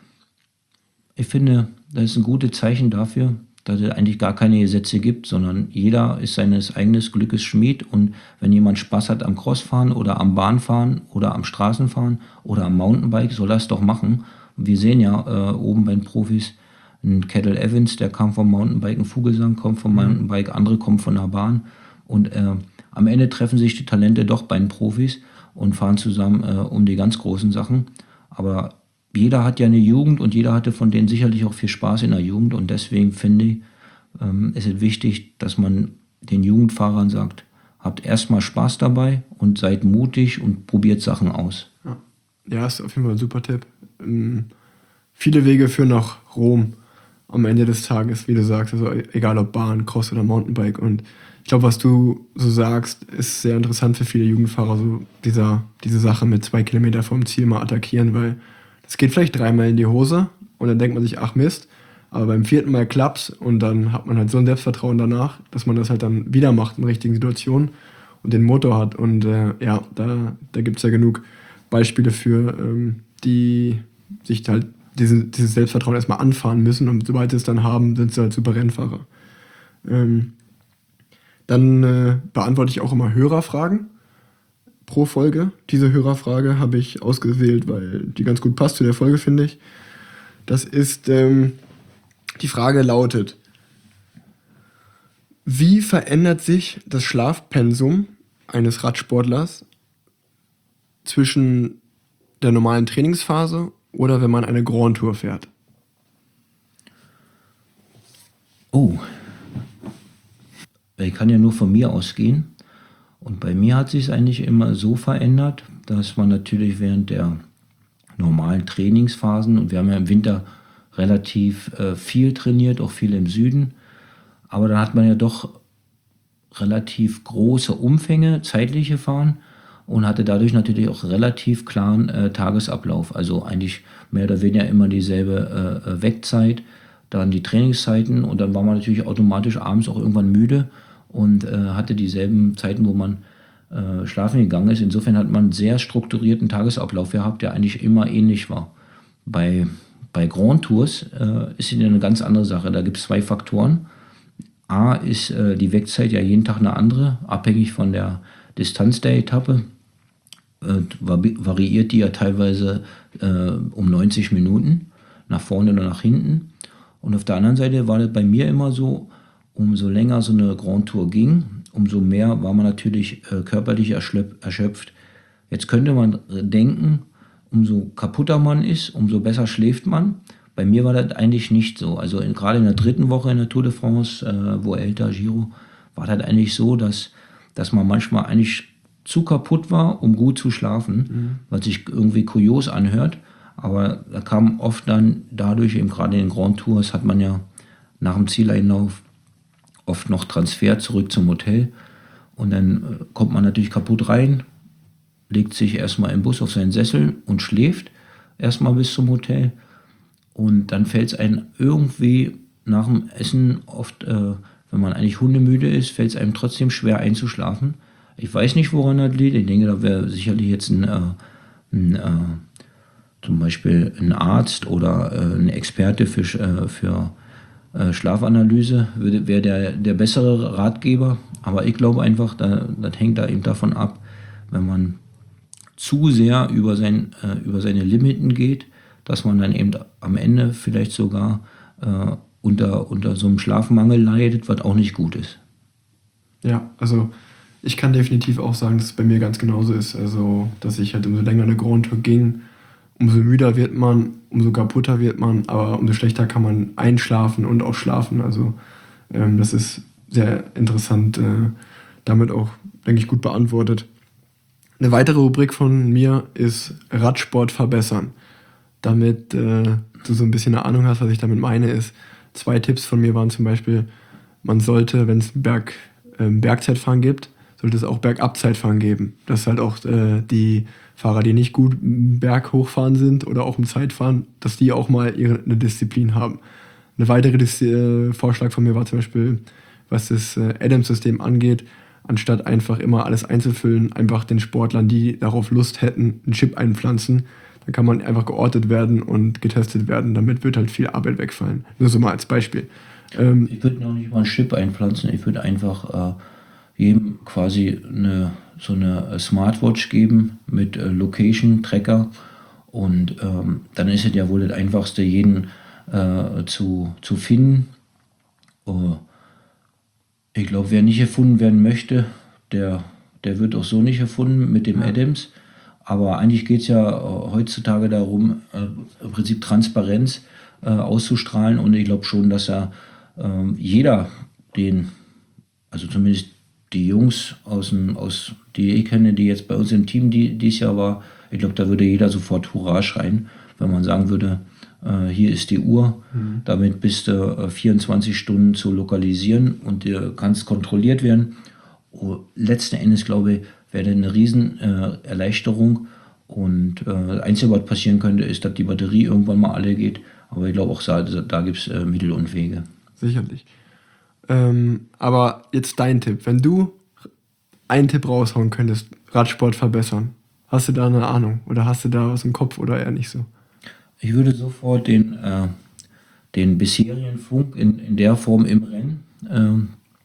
Ich finde, das ist ein gutes Zeichen dafür, dass es eigentlich gar keine Gesetze gibt, sondern jeder ist seines eigenen Glückes Schmied und wenn jemand Spaß hat am Crossfahren oder am Bahnfahren oder am Straßenfahren oder am Mountainbike, soll er es doch machen. Wir sehen ja äh, oben bei den Profis, ein Kettle Evans, der kam vom Mountainbike, ein Vogelsang kommt vom Mountainbike, andere kommen von der Bahn und äh, am Ende treffen sich die Talente doch bei den Profis und fahren zusammen äh, um die ganz großen Sachen. Aber jeder hat ja eine Jugend und jeder hatte von denen sicherlich auch viel Spaß in der Jugend. Und deswegen finde ich, ähm, ist es wichtig, dass man den Jugendfahrern sagt, habt erstmal Spaß dabei und seid mutig und probiert Sachen aus. Ja, ja, ist auf jeden Fall ein super Tipp. Ähm, viele Wege führen nach Rom am Ende des Tages, wie du sagst. Also egal ob Bahn, Cross oder Mountainbike. Und ich glaube, was du so sagst, ist sehr interessant für viele Jugendfahrer, so dieser, diese Sache mit zwei Kilometer vom Ziel mal attackieren, weil das geht vielleicht dreimal in die Hose und dann denkt man sich, ach Mist, aber beim vierten Mal klappt's und dann hat man halt so ein Selbstvertrauen danach, dass man das halt dann wieder macht in richtigen Situationen und den Motor hat. Und äh, ja, da, da gibt es ja genug Beispiele für, ähm, die sich halt diesen, dieses Selbstvertrauen erstmal anfahren müssen und sobald sie es dann haben, sind sie halt super Rennfahrer. Ähm, Dann äh, beantworte ich auch immer Hörerfragen pro Folge. Diese Hörerfrage habe ich ausgewählt, weil die ganz gut passt zu der Folge, finde ich. Das ist, ähm, die Frage lautet, wie verändert sich das Schlafpensum eines Radsportlers zwischen der normalen Trainingsphase oder wenn man eine Grand Tour fährt? Oh, ich kann ja nur von mir ausgehen. Und bei mir hat sich es eigentlich immer so verändert, dass man natürlich während der normalen Trainingsphasen, und wir haben ja im Winter relativ äh, viel trainiert, auch viel im Süden. Aber da hat man ja doch relativ große Umfänge zeitlich gefahren und hatte dadurch natürlich auch relativ klaren äh, Tagesablauf. Also eigentlich mehr oder weniger immer dieselbe äh, Wegzeit, dann die Trainingszeiten und dann war man natürlich automatisch abends auch irgendwann müde und äh, hatte dieselben Zeiten, wo man äh, schlafen gegangen ist. Insofern hat man einen sehr strukturierten Tagesablauf gehabt, der eigentlich immer ähnlich war. Bei, bei Grand Tours äh, ist es eine ganz andere Sache. Da gibt es zwei Faktoren. A ist äh, die Wegzeit ja jeden Tag eine andere, abhängig von der Distanz der Etappe. Äh, variiert die ja teilweise äh, um neunzig Minuten, nach vorne oder nach hinten. Und auf der anderen Seite war das bei mir immer so, umso länger so eine Grand Tour ging, umso mehr war man natürlich äh, körperlich erschöpft. Jetzt könnte man denken, umso kaputter man ist, umso besser schläft man. Bei mir war das eigentlich nicht so. Also in, gerade in der dritten Woche in der Tour de France, äh, Vuelta, Giro, war das eigentlich so, dass, dass man manchmal eigentlich zu kaputt war, um gut zu schlafen, mhm. was sich irgendwie kurios anhört. Aber da kam oft dann dadurch, eben gerade in den Grand Tours, hat man ja nach dem Zieleinlauf oft noch Transfer zurück zum Hotel. Und dann äh, kommt man natürlich kaputt rein, legt sich erstmal im Bus auf seinen Sessel und schläft erstmal bis zum Hotel. Und dann fällt es einem irgendwie nach dem Essen oft, äh, wenn man eigentlich hundemüde ist, fällt es einem trotzdem schwer einzuschlafen. Ich weiß nicht, woran das liegt. Ich denke, da wäre sicherlich jetzt ein, äh, ein äh, zum Beispiel ein Arzt oder äh, ein Experte für, äh, für äh, Schlafanalyse wäre der, der bessere Ratgeber. Aber ich glaube einfach, da, das hängt da eben davon ab, wenn man zu sehr über, sein, äh, über seine Limiten geht, dass man dann eben am Ende vielleicht sogar äh, unter, unter so einem Schlafmangel leidet, was auch nicht gut ist. Ja, also ich kann definitiv auch sagen, dass es bei mir ganz genauso ist. Also, dass ich halt umso länger eine Grand Tour ging, umso müder wird man, umso kaputter wird man, aber umso schlechter kann man einschlafen und auch schlafen. Also ähm, das ist sehr interessant, äh, damit auch, denke ich, gut beantwortet. Eine weitere Rubrik von mir ist Radsport verbessern. Damit äh, du so ein bisschen eine Ahnung hast, was ich damit meine, ist, zwei Tipps von mir waren zum Beispiel, man sollte, wenn es Berg, äh, Bergzeitfahren gibt, sollte es auch Bergabzeitfahren geben. Dass halt auch äh, die Fahrer, die nicht gut berghochfahren sind oder auch im Zeitfahren, dass die auch mal ihre, eine Disziplin haben. Eine weitere Dis- äh, Vorschlag von mir war zum Beispiel, was das äh, Adams-System angeht, anstatt einfach immer alles einzufüllen, einfach den Sportlern, die darauf Lust hätten, einen Chip einpflanzen. Dann kann man einfach geortet werden und getestet werden. Damit wird halt viel Arbeit wegfallen. Nur so mal als Beispiel. Ähm, ich würde noch nicht mal einen Chip einpflanzen. Ich würde einfach äh, jedem quasi eine, so eine Smartwatch geben mit äh, Location-Tracker. Und ähm, dann ist es ja wohl das Einfachste, jeden äh, zu, zu finden. Uh, ich glaube, wer nicht erfunden werden möchte, der, der wird auch so nicht erfunden mit dem Adams. Aber eigentlich geht es ja heutzutage darum, äh, im Prinzip Transparenz äh, auszustrahlen. Und ich glaube schon, dass ja äh, jeder den, also zumindest die Jungs, aus dem, aus, die ich kenne, die jetzt bei uns im Team die, dieses Jahr war, ich glaube, da würde jeder sofort Hurra schreien, wenn man sagen würde, äh, hier ist die Uhr, mhm. damit bist du äh, vierundzwanzig Stunden zu lokalisieren und du kannst kontrolliert werden. Oh, letzten Endes, glaube ich, wäre das eine riesen äh, Erleichterung. Und äh, das Einzige, was passieren könnte, ist, dass die Batterie irgendwann mal alle geht. Aber ich glaube auch, da, da gibt es äh, Mittel und Wege. Sicherlich. Ähm, aber jetzt dein Tipp. Wenn du einen Tipp raushauen könntest, Radsport verbessern, hast du da eine Ahnung? Oder hast du da was im Kopf oder eher nicht so? Ich würde sofort den, äh, den bisherigen Funk in, in der Form im Rennen äh,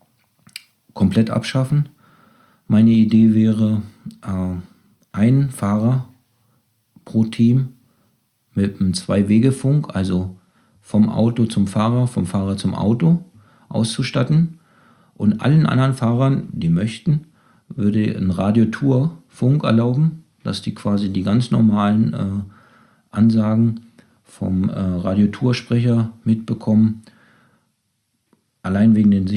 komplett abschaffen. Meine Idee wäre, äh, ein Fahrer pro Team mit einem Zwei-Wege-Funk, also vom Auto zum Fahrer, vom Fahrer zum Auto auszustatten. Und allen anderen Fahrern, die möchten, würde ein Radiotour-Funk erlauben, dass die quasi die ganz normalen äh, Ansagen vom äh, Radiotour-Sprecher mitbekommen. Allein wegen den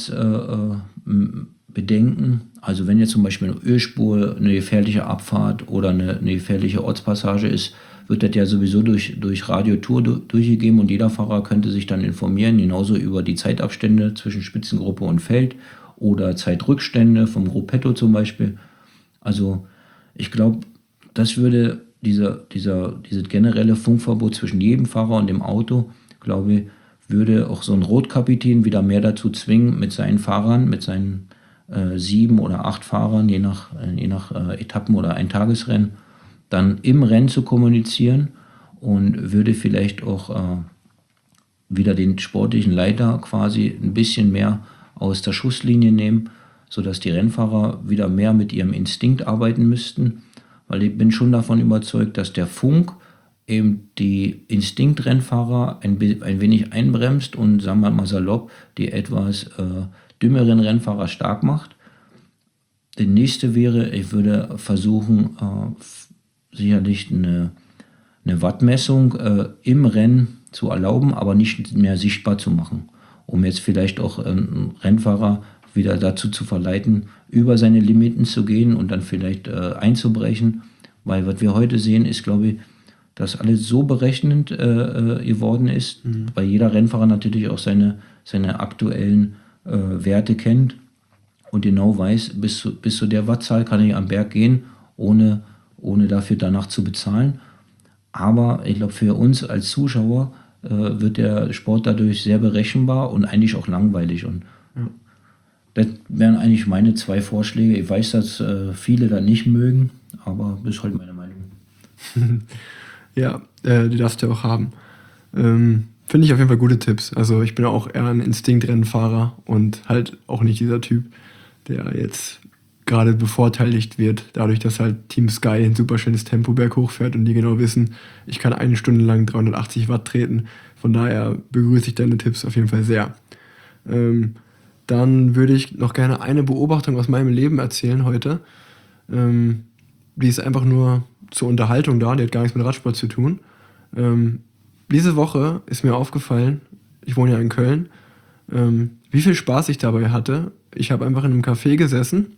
Sicherheitsbedenken. Äh, also wenn jetzt zum Beispiel eine Ölspur, eine gefährliche Abfahrt oder eine, eine gefährliche Ortspassage ist, wird das ja sowieso durch, durch Radiotour du, durchgegeben und jeder Fahrer könnte sich dann informieren, genauso über die Zeitabstände zwischen Spitzengruppe und Feld oder Zeitrückstände vom Gruppetto zum Beispiel. Also ich glaube, das würde dieser, dieser, dieses generelle Funkverbot zwischen jedem Fahrer und dem Auto, glaube ich, würde auch so ein Rotkapitän wieder mehr dazu zwingen, mit seinen Fahrern, mit seinen äh, sieben oder acht Fahrern, je nach, äh, je nach äh, Etappen- oder Eintagesrennen, dann im Rennen zu kommunizieren und würde vielleicht auch äh, wieder den sportlichen Leiter quasi ein bisschen mehr aus der Schusslinie nehmen, sodass die Rennfahrer wieder mehr mit ihrem Instinkt arbeiten müssten, weil ich bin schon davon überzeugt, dass der Funk eben die Instinktrennfahrer ein, ein wenig einbremst und, sagen wir mal salopp, die etwas äh, dümmeren Rennfahrer stark macht. Der nächste wäre, ich würde versuchen, äh, sicherlich eine, eine Wattmessung äh, im Rennen zu erlauben, aber nicht mehr sichtbar zu machen, um jetzt vielleicht auch einen Rennfahrer wieder dazu zu verleiten, über seine Limiten zu gehen und dann vielleicht äh, einzubrechen, weil was wir heute sehen, ist, glaube ich, dass alles so berechnend äh, geworden ist, mhm. weil jeder Rennfahrer natürlich auch seine, seine aktuellen äh, Werte kennt und genau weiß, bis zu, bis zu der Wattzahl kann ich am Berg gehen, ohne, ohne dafür danach zu bezahlen. Aber ich glaube, für uns als Zuschauer äh, wird der Sport dadurch sehr berechenbar und eigentlich auch langweilig. Und ja. Das wären eigentlich meine zwei Vorschläge. Ich weiß, dass äh, viele da nicht mögen, aber das ist halt meine Meinung. Ja, äh, die darfst du auch haben. Ähm, Finde ich auf jeden Fall gute Tipps. Also ich bin auch eher ein Instinktrennfahrer und halt auch nicht dieser Typ, der jetzt gerade bevorteiligt wird, dadurch, dass halt Team Sky ein super schönes Tempo berghoch fährt und die genau wissen, ich kann eine Stunde lang dreihundertachtzig Watt treten. Von daher begrüße ich deine Tipps auf jeden Fall sehr. Ähm, dann würde ich noch gerne eine Beobachtung aus meinem Leben erzählen heute. Ähm, die ist einfach nur zur Unterhaltung da, die hat gar nichts mit Radsport zu tun. Ähm, diese Woche ist mir aufgefallen, ich wohne ja in Köln, ähm, wie viel Spaß ich dabei hatte. Ich habe einfach in einem Café gesessen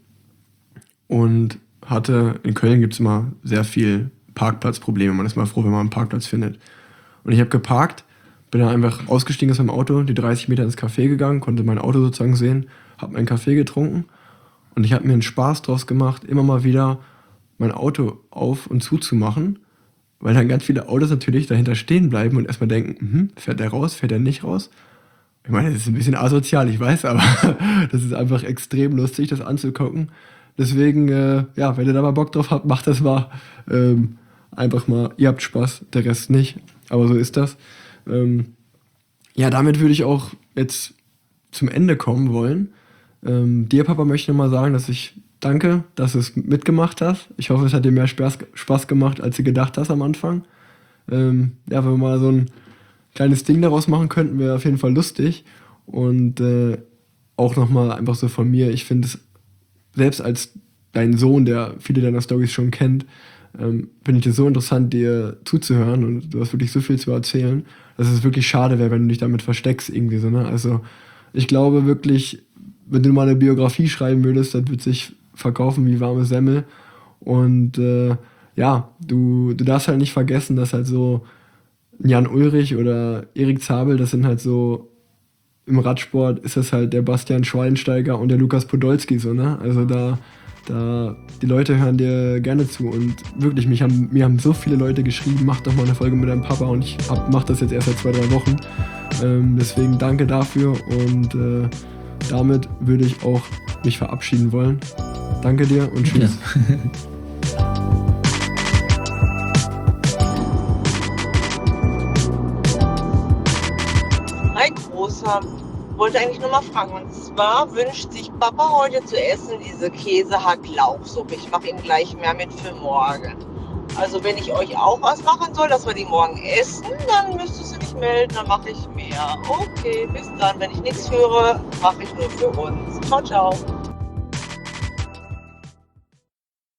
und hatte, in Köln gibt es immer sehr viel Parkplatzprobleme, man ist mal froh, wenn man einen Parkplatz findet. Und ich habe geparkt, bin dann einfach ausgestiegen aus meinem Auto, die dreißig Meter ins Café gegangen, konnte mein Auto sozusagen sehen, habe meinen Kaffee getrunken und ich habe mir einen Spaß draus gemacht, immer mal wieder mein Auto auf- und zuzumachen, weil dann ganz viele Autos natürlich dahinter stehen bleiben und erstmal denken, hm, fährt der raus, fährt der nicht raus? Ich meine, das ist ein bisschen asozial, ich weiß, aber das ist einfach extrem lustig, das anzugucken. Deswegen, äh, ja, wenn ihr da mal Bock drauf habt, macht das mal. Ähm, einfach mal, ihr habt Spaß, der Rest nicht, aber so ist das. Ähm, ja, damit würde ich auch jetzt zum Ende kommen wollen. Ähm, dir, Papa, möchte ich nochmal sagen, dass ich danke, dass du es mitgemacht hast. Ich hoffe, es hat dir mehr Spaß, Spaß gemacht, als du gedacht hast am Anfang. Ähm, ja, wenn wir mal so ein kleines Ding daraus machen könnten, wäre auf jeden Fall lustig. Und äh, auch nochmal einfach so von mir, ich finde es, selbst als dein Sohn, der viele deiner Storys schon kennt, ähm, finde ich es so interessant, dir zuzuhören und du hast wirklich so viel zu erzählen, dass es wirklich schade wäre, wenn du dich damit versteckst irgendwie so, ne? Also ich glaube wirklich, wenn du mal eine Biografie schreiben würdest, das wird sich verkaufen wie warme Semmel. Und äh, ja, du, du darfst halt nicht vergessen, dass halt so Jan Ullrich oder Erik Zabel, das sind halt so, im Radsport ist das halt der Bastian Schweinsteiger und der Lukas Podolski so, ne? Also da, da, die Leute hören dir gerne zu und wirklich, mich haben, mir haben so viele Leute geschrieben, mach doch mal eine Folge mit deinem Papa und ich hab, mach das jetzt erst seit zwei, drei Wochen. Ähm, deswegen danke dafür und äh, damit würde ich auch mich verabschieden wollen. Danke dir und tschüss. Ja. Hi Großer, wollte eigentlich nur mal fragen, und zwar wünscht sich Papa heute zu essen diese Käse-Hack-Lauchsuppe. Ich mache ihm gleich mehr mit für morgen. Also wenn ich euch auch was machen soll, dass wir die morgen essen, dann müsstest du dich melden, dann mache ich mehr. Okay, bis dann. Wenn ich nichts höre, mache ich nur für uns. Ciao, ciao.